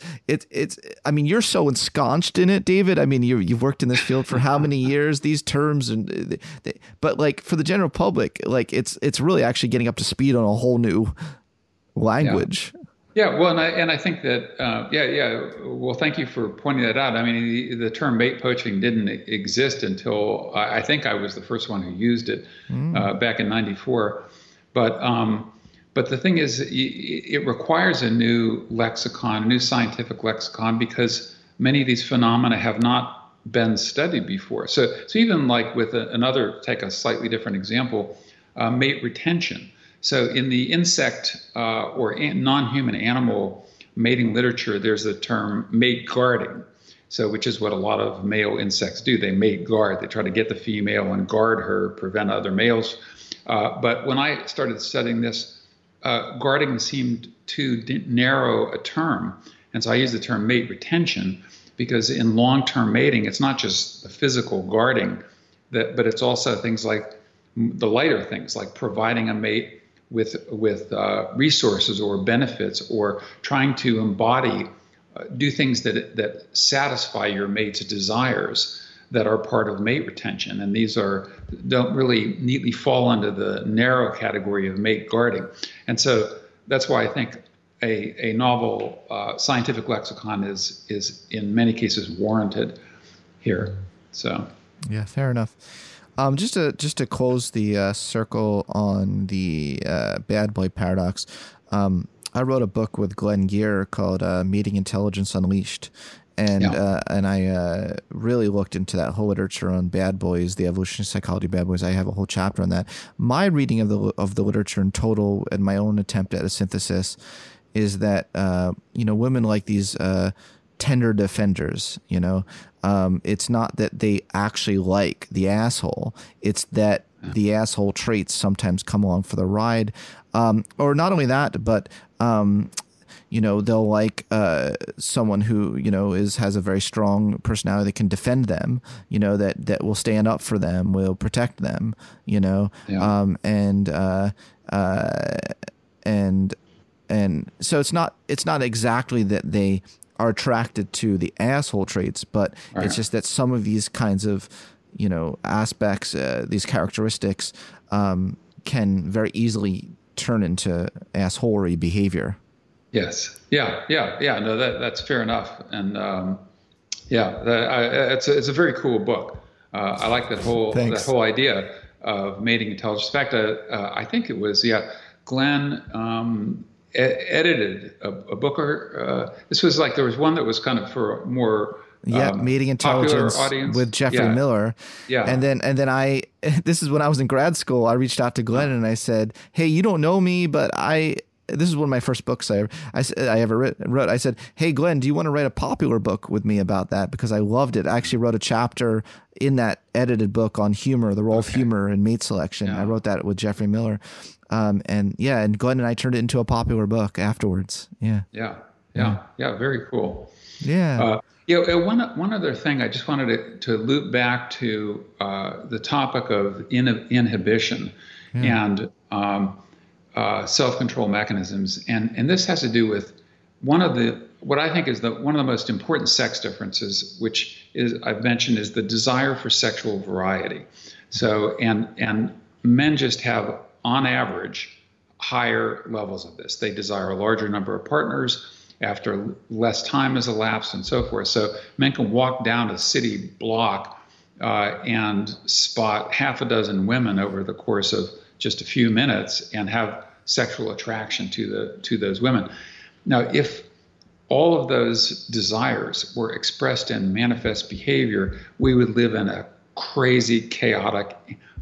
You're so ensconced in it, David. I mean, you've worked in this field for how many years? These terms but like for the general public, like it's really actually getting up to speed on a whole new language. Yeah, well, and I think that well, thank you for pointing that out. I mean, the term mate poaching didn't exist until I think I was the first one who used it back in '94. But the thing is, it requires a new lexicon, a new scientific lexicon, because many of these phenomena have not been studied before. So even like with take a slightly different example, mate retention. So in the insect or non-human animal mating literature, there's the term mate guarding. So which is what a lot of male insects do. They mate guard. They try to get the female and guard her, prevent other males. But when I started studying this, guarding seemed too narrow a term. And so I used the term mate retention, because in long-term mating, it's not just the physical guarding, but it's also things like the lighter things, like providing a mate with resources or benefits, or trying to embody, do things that satisfy your mate's desires that are part of mate retention. And these don't really neatly fall under the narrow category of mate guarding. And so that's why I think a novel scientific lexicon is in many cases warranted here. So yeah, fair enough. Just to close the circle on the bad boy paradox, I wrote a book with Glenn Gear called Mating Intelligence Unleashed. And I really looked into that whole literature on bad boys, the evolutionary psychology of bad boys. I have a whole chapter on that. My reading of the literature in total, and my own attempt at a synthesis, is that women like these tender defenders. It's not that they actually like the asshole. It's that the asshole traits sometimes come along for the ride, or not only that, but they'll like someone who has a very strong personality that can defend them. That will stand up for them, will protect them. And so it's not exactly that they are attracted to the asshole traits, but it's just that some of these kinds of aspects, these characteristics, can very easily turn into assholery behavior. Yes. Yeah. No, that's fair enough. And it's a very cool book. I like that whole idea of mating intelligence. In fact, I think it was Glenn edited a book. This was like, there was one that was kind of for more Mating Intelligence with Jeffrey Miller. Yeah. And then I this is when I was in grad school. I reached out to Glenn and I said, "Hey, you don't know me, but this is one of my first books I ever wrote. I said, "Hey, Glenn, do you want to write a popular book with me about that? Because I loved it. I actually wrote a chapter in that edited book on humor, the role of humor in mate selection. I wrote that with Jeffrey Miller. And Glenn and I turned it into a popular book afterwards. Yeah. Very cool. Yeah. One other thing, I just wanted to loop back to the topic of inhibition and self-control mechanisms, and this has to do with what I think is one of the most important sex differences, which is I've mentioned, is the desire for sexual variety. So and men just have, on average, higher levels of this. They desire a larger number of partners after less time has elapsed and so forth. So men can walk down a city block and spot half a dozen women over the course of just a few minutes and have sexual attraction to those women. Now, if all of those desires were expressed in manifest behavior, we would live in a crazy, chaotic,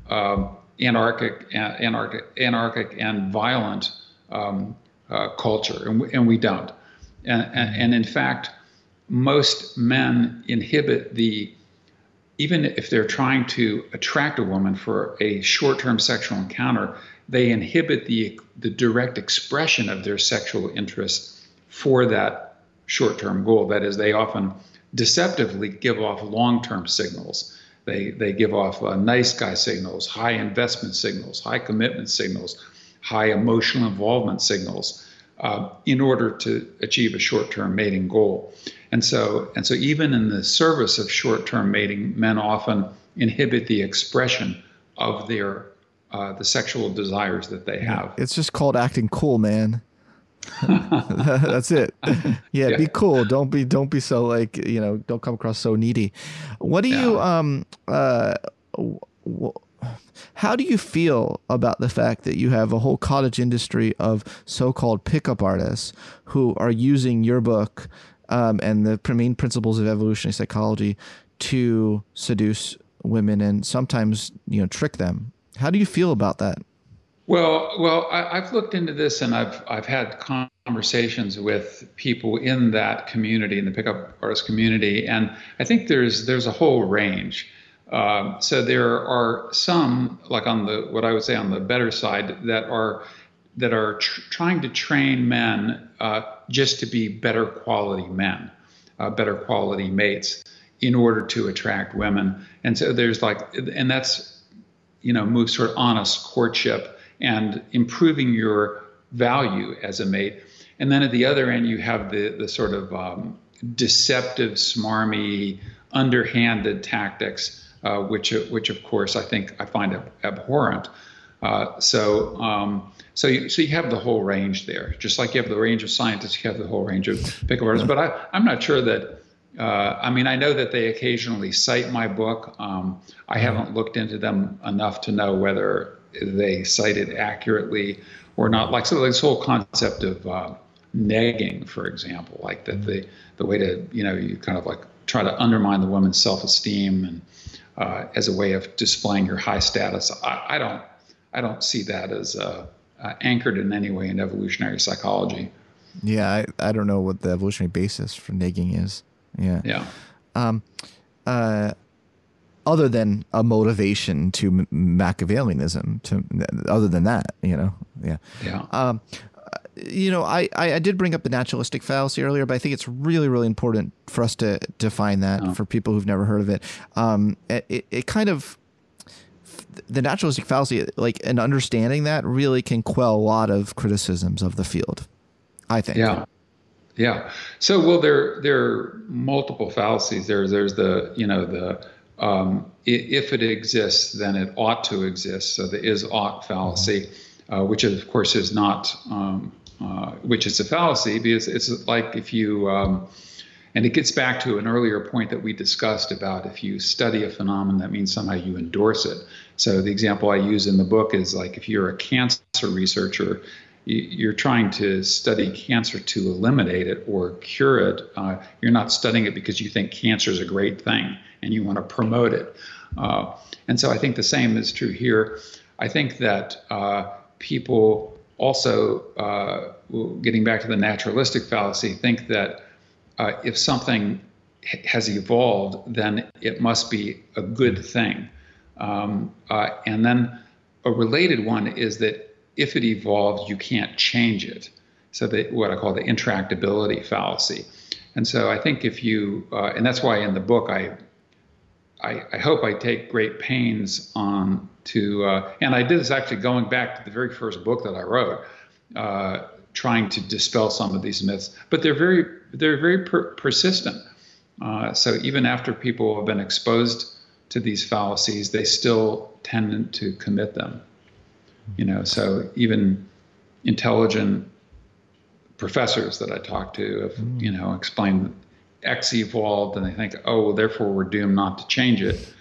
anarchic and violent culture, and we don't. And in fact, most men inhibit even if they're trying to attract a woman for a short-term sexual encounter, they inhibit the direct expression of their sexual interest for that short-term goal. That is, they often deceptively give off long-term signals. They give off nice guy signals, high investment signals, high commitment signals, high emotional involvement signals, in order to achieve a short-term mating goal. And so even in the service of short-term mating, men often inhibit the expression of their the sexual desires that they have. It's just called acting cool, man. That's it. Yeah, be cool. Don't be so like, don't come across so needy. What do you how do you feel about the fact that you have a whole cottage industry of so-called pickup artists who are using your book and the main principles of evolutionary psychology to seduce women and sometimes, trick them? How do you feel about that? Well, I've looked into this, and I've had conversations with people in that community, in the pickup artist community, and I think there's a whole range. So there are some, like on what I would say on the better side, that are trying to train men just to be better quality men, better quality mates, in order to attract women. And so there's and that's moves toward honest courtship and improving your value as a mate. And then at the other end, you have the sort of deceptive, smarmy, underhanded tactics, which of course I find abhorrent. So you have the whole range there. Just like you have the range of scientists, you have the whole range of pickup artists. But I'm not sure that. I know that they occasionally cite my book. I haven't looked into them enough to know whether they cite it accurately or not. Like, so this whole concept of negging, for example, like that the way to, you kind of like try to undermine the woman's self-esteem and as a way of displaying your high status. I don't see that as anchored in any way in evolutionary psychology. Yeah, I don't know what the evolutionary basis for negging is. Yeah. Yeah. Other than a motivation to Machiavellianism, other than that, Yeah. Yeah. I did bring up the naturalistic fallacy earlier, but I think it's really, really important for us to define that for people who've never heard of it. It kind of, the naturalistic fallacy, like, and understanding that really can quell a lot of criticisms of the field, I think. Yeah. Yeah. So, well, there are multiple fallacies. There's the if it exists, then it ought to exist. So the is ought fallacy, which of course is not, which is a fallacy because it's like if you, and it gets back to an earlier point that we discussed about if you study a phenomenon, that means somehow you endorse it. So the example I use in the book is like if you're a cancer researcher, you're trying to study cancer to eliminate it or cure it. You're not studying it because you think cancer is a great thing and you want to promote it. And so I think the same is true here. I think that people also, getting back to the naturalistic fallacy, think that if something has evolved, then it must be a good thing. And then a related one is that if it evolved, you can't change it. So what I call the intractability fallacy. And so I think if you, and that's why in the book I hope I take great pains on to, and I did this actually going back to the very first book that I wrote, trying to dispel some of these myths. But they're very persistent. So even after people have been exposed to these fallacies, they still tend to commit them. So even intelligent professors that I talk to have, explained X evolved and they think, oh, well, therefore we're doomed not to change it.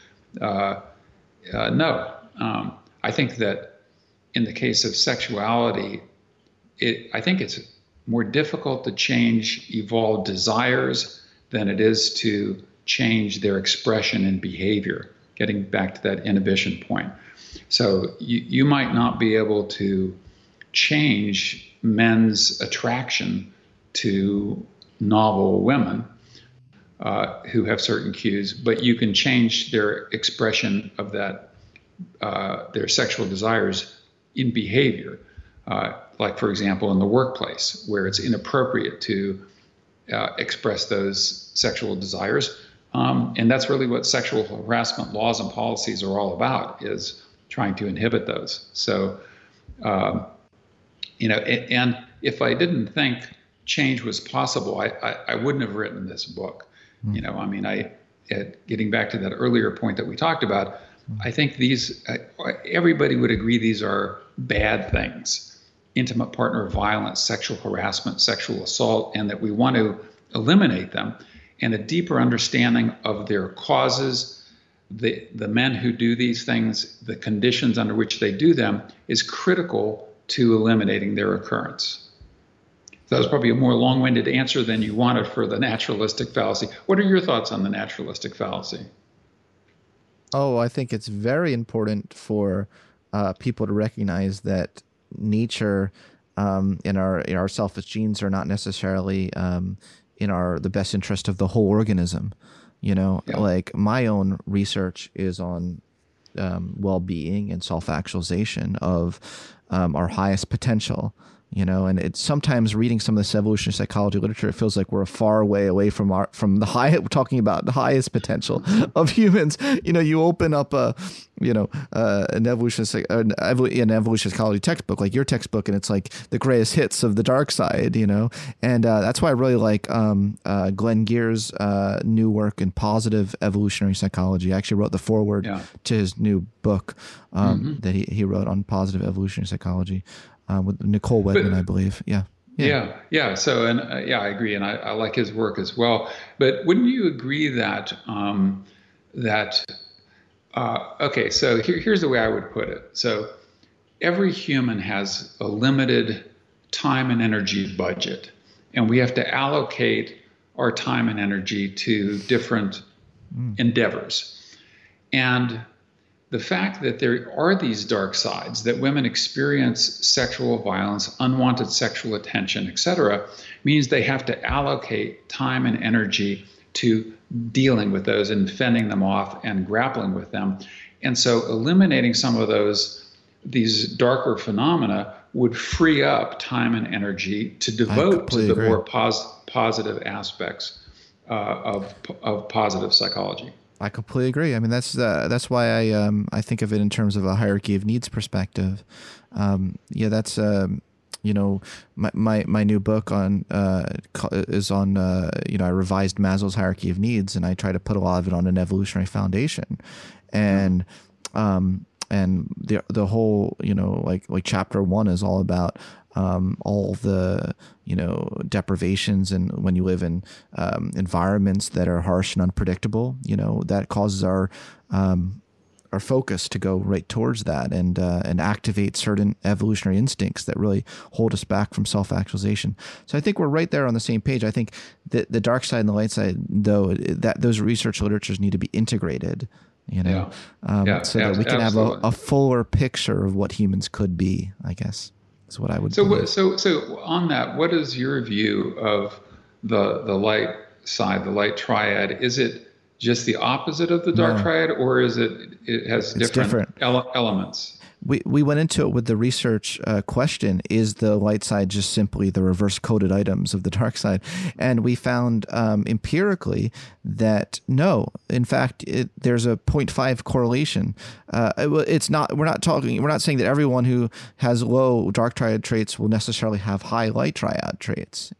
No. I think that in the case of sexuality, I think it's more difficult to change evolved desires than it is to change their expression and behavior, getting back to that inhibition point. So you might not be able to change men's attraction to novel women who have certain cues, but you can change their expression of that, their sexual desires in behavior. Like, for example, in the workplace, where it's inappropriate to express those sexual desires. And that's really what sexual harassment laws and policies are all about, is trying to inhibit those. So, and if I didn't think change was possible, I wouldn't have written this book. Getting back to that earlier point that we talked about, I think everybody would agree these are bad things: intimate partner violence, sexual harassment, sexual assault, and that we want to eliminate them. And a deeper understanding of their causes, the men who do these things, the conditions under which they do them, is critical to eliminating their occurrence. That was probably a more long-winded answer than you wanted for the naturalistic fallacy. What are your thoughts on the naturalistic fallacy? Oh, I think it's very important for people to recognize that nature and our selfish genes are not necessarily in the best interest of the whole organism. Like my own research is on well-being and self-actualization of our highest potential. And it's sometimes reading some of this evolutionary psychology literature, it feels like we're a far way away from the high, talking about the highest potential of humans. You open up an evolutionary psychology textbook, like your textbook, and it's like the greatest hits of the dark side, and that's why I really like Glenn Gear's new work in positive evolutionary psychology. I actually wrote the foreword to his new book that he wrote on positive evolutionary psychology. With Nicole Wedman, I believe. Yeah. So, I agree. And I like his work as well. But wouldn't you agree that, okay, so here's the way I would put it. So every human has a limited time and energy budget, and we have to allocate our time and energy to different endeavors. And the fact that there are these dark sides, that women experience sexual violence, unwanted sexual attention, etc., means they have to allocate time and energy to dealing with those and fending them off and grappling with them. And so eliminating some of these darker phenomena would free up time and energy to devote to the more positive aspects of positive psychology. I completely agree. I mean, that's why I think of it in terms of a hierarchy of needs perspective. That's my new book is on I revised Maslow's hierarchy of needs, and I try to put a lot of it on an evolutionary foundation, and the whole like chapter 1 is all about all the deprivations, and when you live in environments that are harsh and unpredictable, that causes our focus to go right towards that and activate certain evolutionary instincts that really hold us back from self-actualization. So I think we're right there on the same page. I think that the dark side and the light side, though, that those research literatures need to be integrated. So that we can have a fuller picture of what humans could be, I guess. Is what I would. So on that, what is your view of the light side, the light triad? Is it just the opposite of the dark triad, or is it has different elements? We went into it with the research question: is the light side just simply the reverse coded items of the dark side? And we found empirically that no. In fact, there's a 0.5 correlation. It's not. We're not saying that everyone who has low dark triad traits will necessarily have high light triad traits.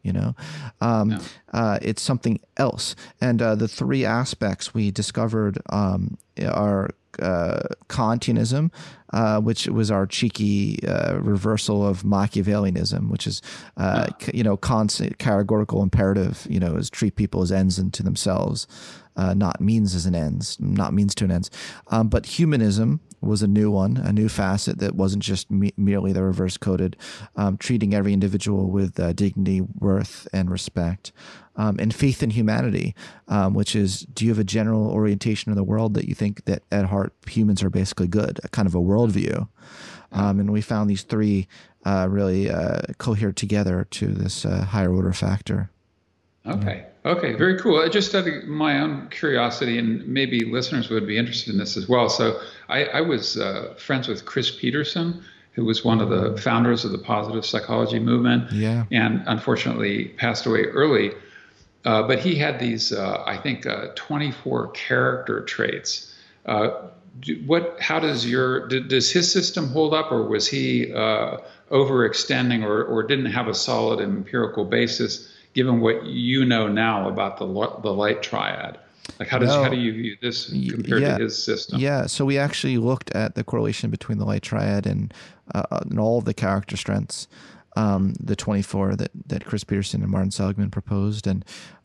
It's something else. And the three aspects we discovered are Kantianism, which was our cheeky reversal of Machiavellianism, which is Kant's categorical imperative, is treat people as ends unto themselves, not means to an ends. But humanism was a new one, a new facet that wasn't just merely the reverse coded, treating every individual with dignity, worth, and respect. And faith in humanity, which is, do you have a general orientation in the world that you think that at heart humans are basically good, a kind of a world worldview. And we found these three really cohere together to this higher order factor. Okay. Okay. Very cool. Just out of my own curiosity, and maybe listeners would be interested in this as well. So I was friends with Chris Peterson, who was one of the founders of the positive psychology movement, and unfortunately passed away early. But he had these, I think, 24 character traits. How does does his system hold up, or was he overextending, or didn't have a solid empirical basis, given what you know now about the light triad? Like, how do you view this compared to his system? Yeah, so we actually looked at the correlation between the light triad and all of the character strengths, the 24 that Chris Peterson and Martin Seligman proposed, and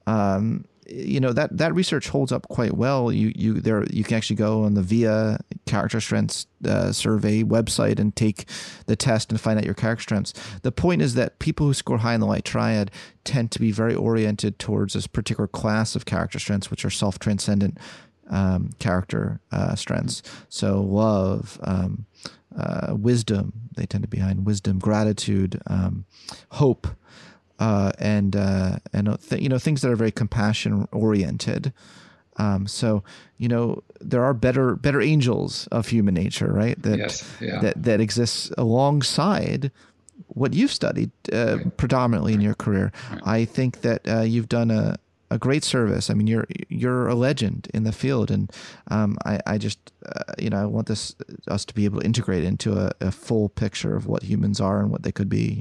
that research holds up quite well. You can actually go on the VIA character strengths survey website and take the test and find out your character strengths. The point is that people who score high in the light triad tend to be very oriented towards this particular class of character strengths, which are self-transcendent character strengths. So love, wisdom, they tend to be high in wisdom, gratitude, hope, and things that are very compassion oriented. So there are better angels of human nature, right? That exists alongside what you've studied predominantly in your career. Right. I think that you've done a great service. I mean, you're a legend in the field, and I just I want us to be able to integrate into a full picture of what humans are and what they could be.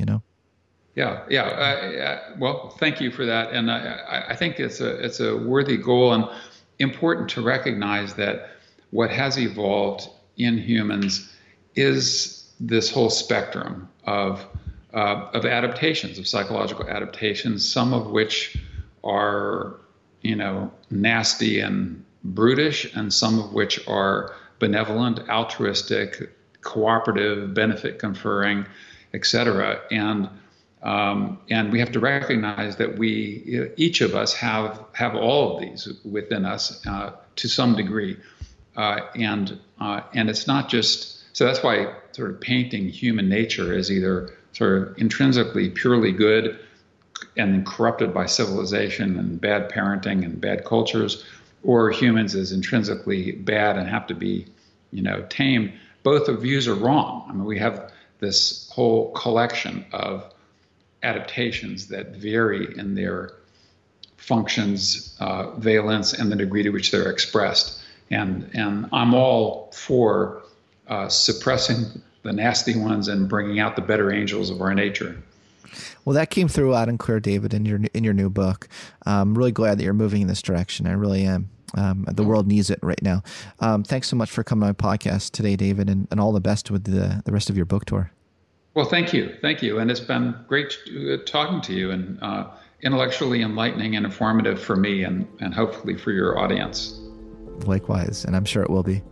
Well, thank you for that, and I think it's a worthy goal, and important to recognize that what has evolved in humans is this whole spectrum of adaptations, of psychological adaptations, some of which are nasty and brutish, and some of which are benevolent, altruistic, cooperative, benefit conferring, etc. And we have to recognize that each of us have all of these within us to some degree, and it's not just so. That's why sort of painting human nature as either sort of intrinsically purely good and then corrupted by civilization and bad parenting and bad cultures, or humans as intrinsically bad and have to be tamed. Both of views are wrong. I mean, we have this whole collection of adaptations that vary in their functions, valence, and the degree to which they're expressed. And I'm all for suppressing the nasty ones and bringing out the better angels of our nature. Well, that came through loud and clear, David, in your new book. I'm really glad that you're moving in this direction. I really am. The world needs it right now. Thanks so much for coming on my podcast today, David, and all the best with the rest of your book tour. Well, thank you. And it's been great talking to you, and intellectually enlightening and informative for me, and hopefully for your audience. Likewise, and I'm sure it will be.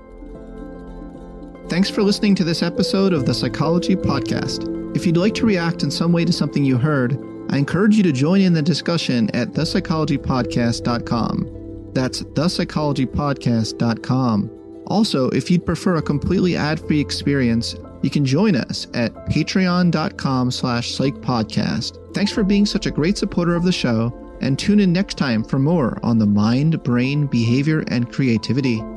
Thanks for listening to this episode of the Psychology Podcast. If you'd like to react in some way to something you heard, I encourage you to join in the discussion at thepsychologypodcast.com. That's thepsychologypodcast.com. Also, if you'd prefer a completely ad-free experience, you can join us at patreon.com/psychpodcast. Thanks for being such a great supporter of the show, and tune in next time for more on the mind, brain, behavior, and creativity.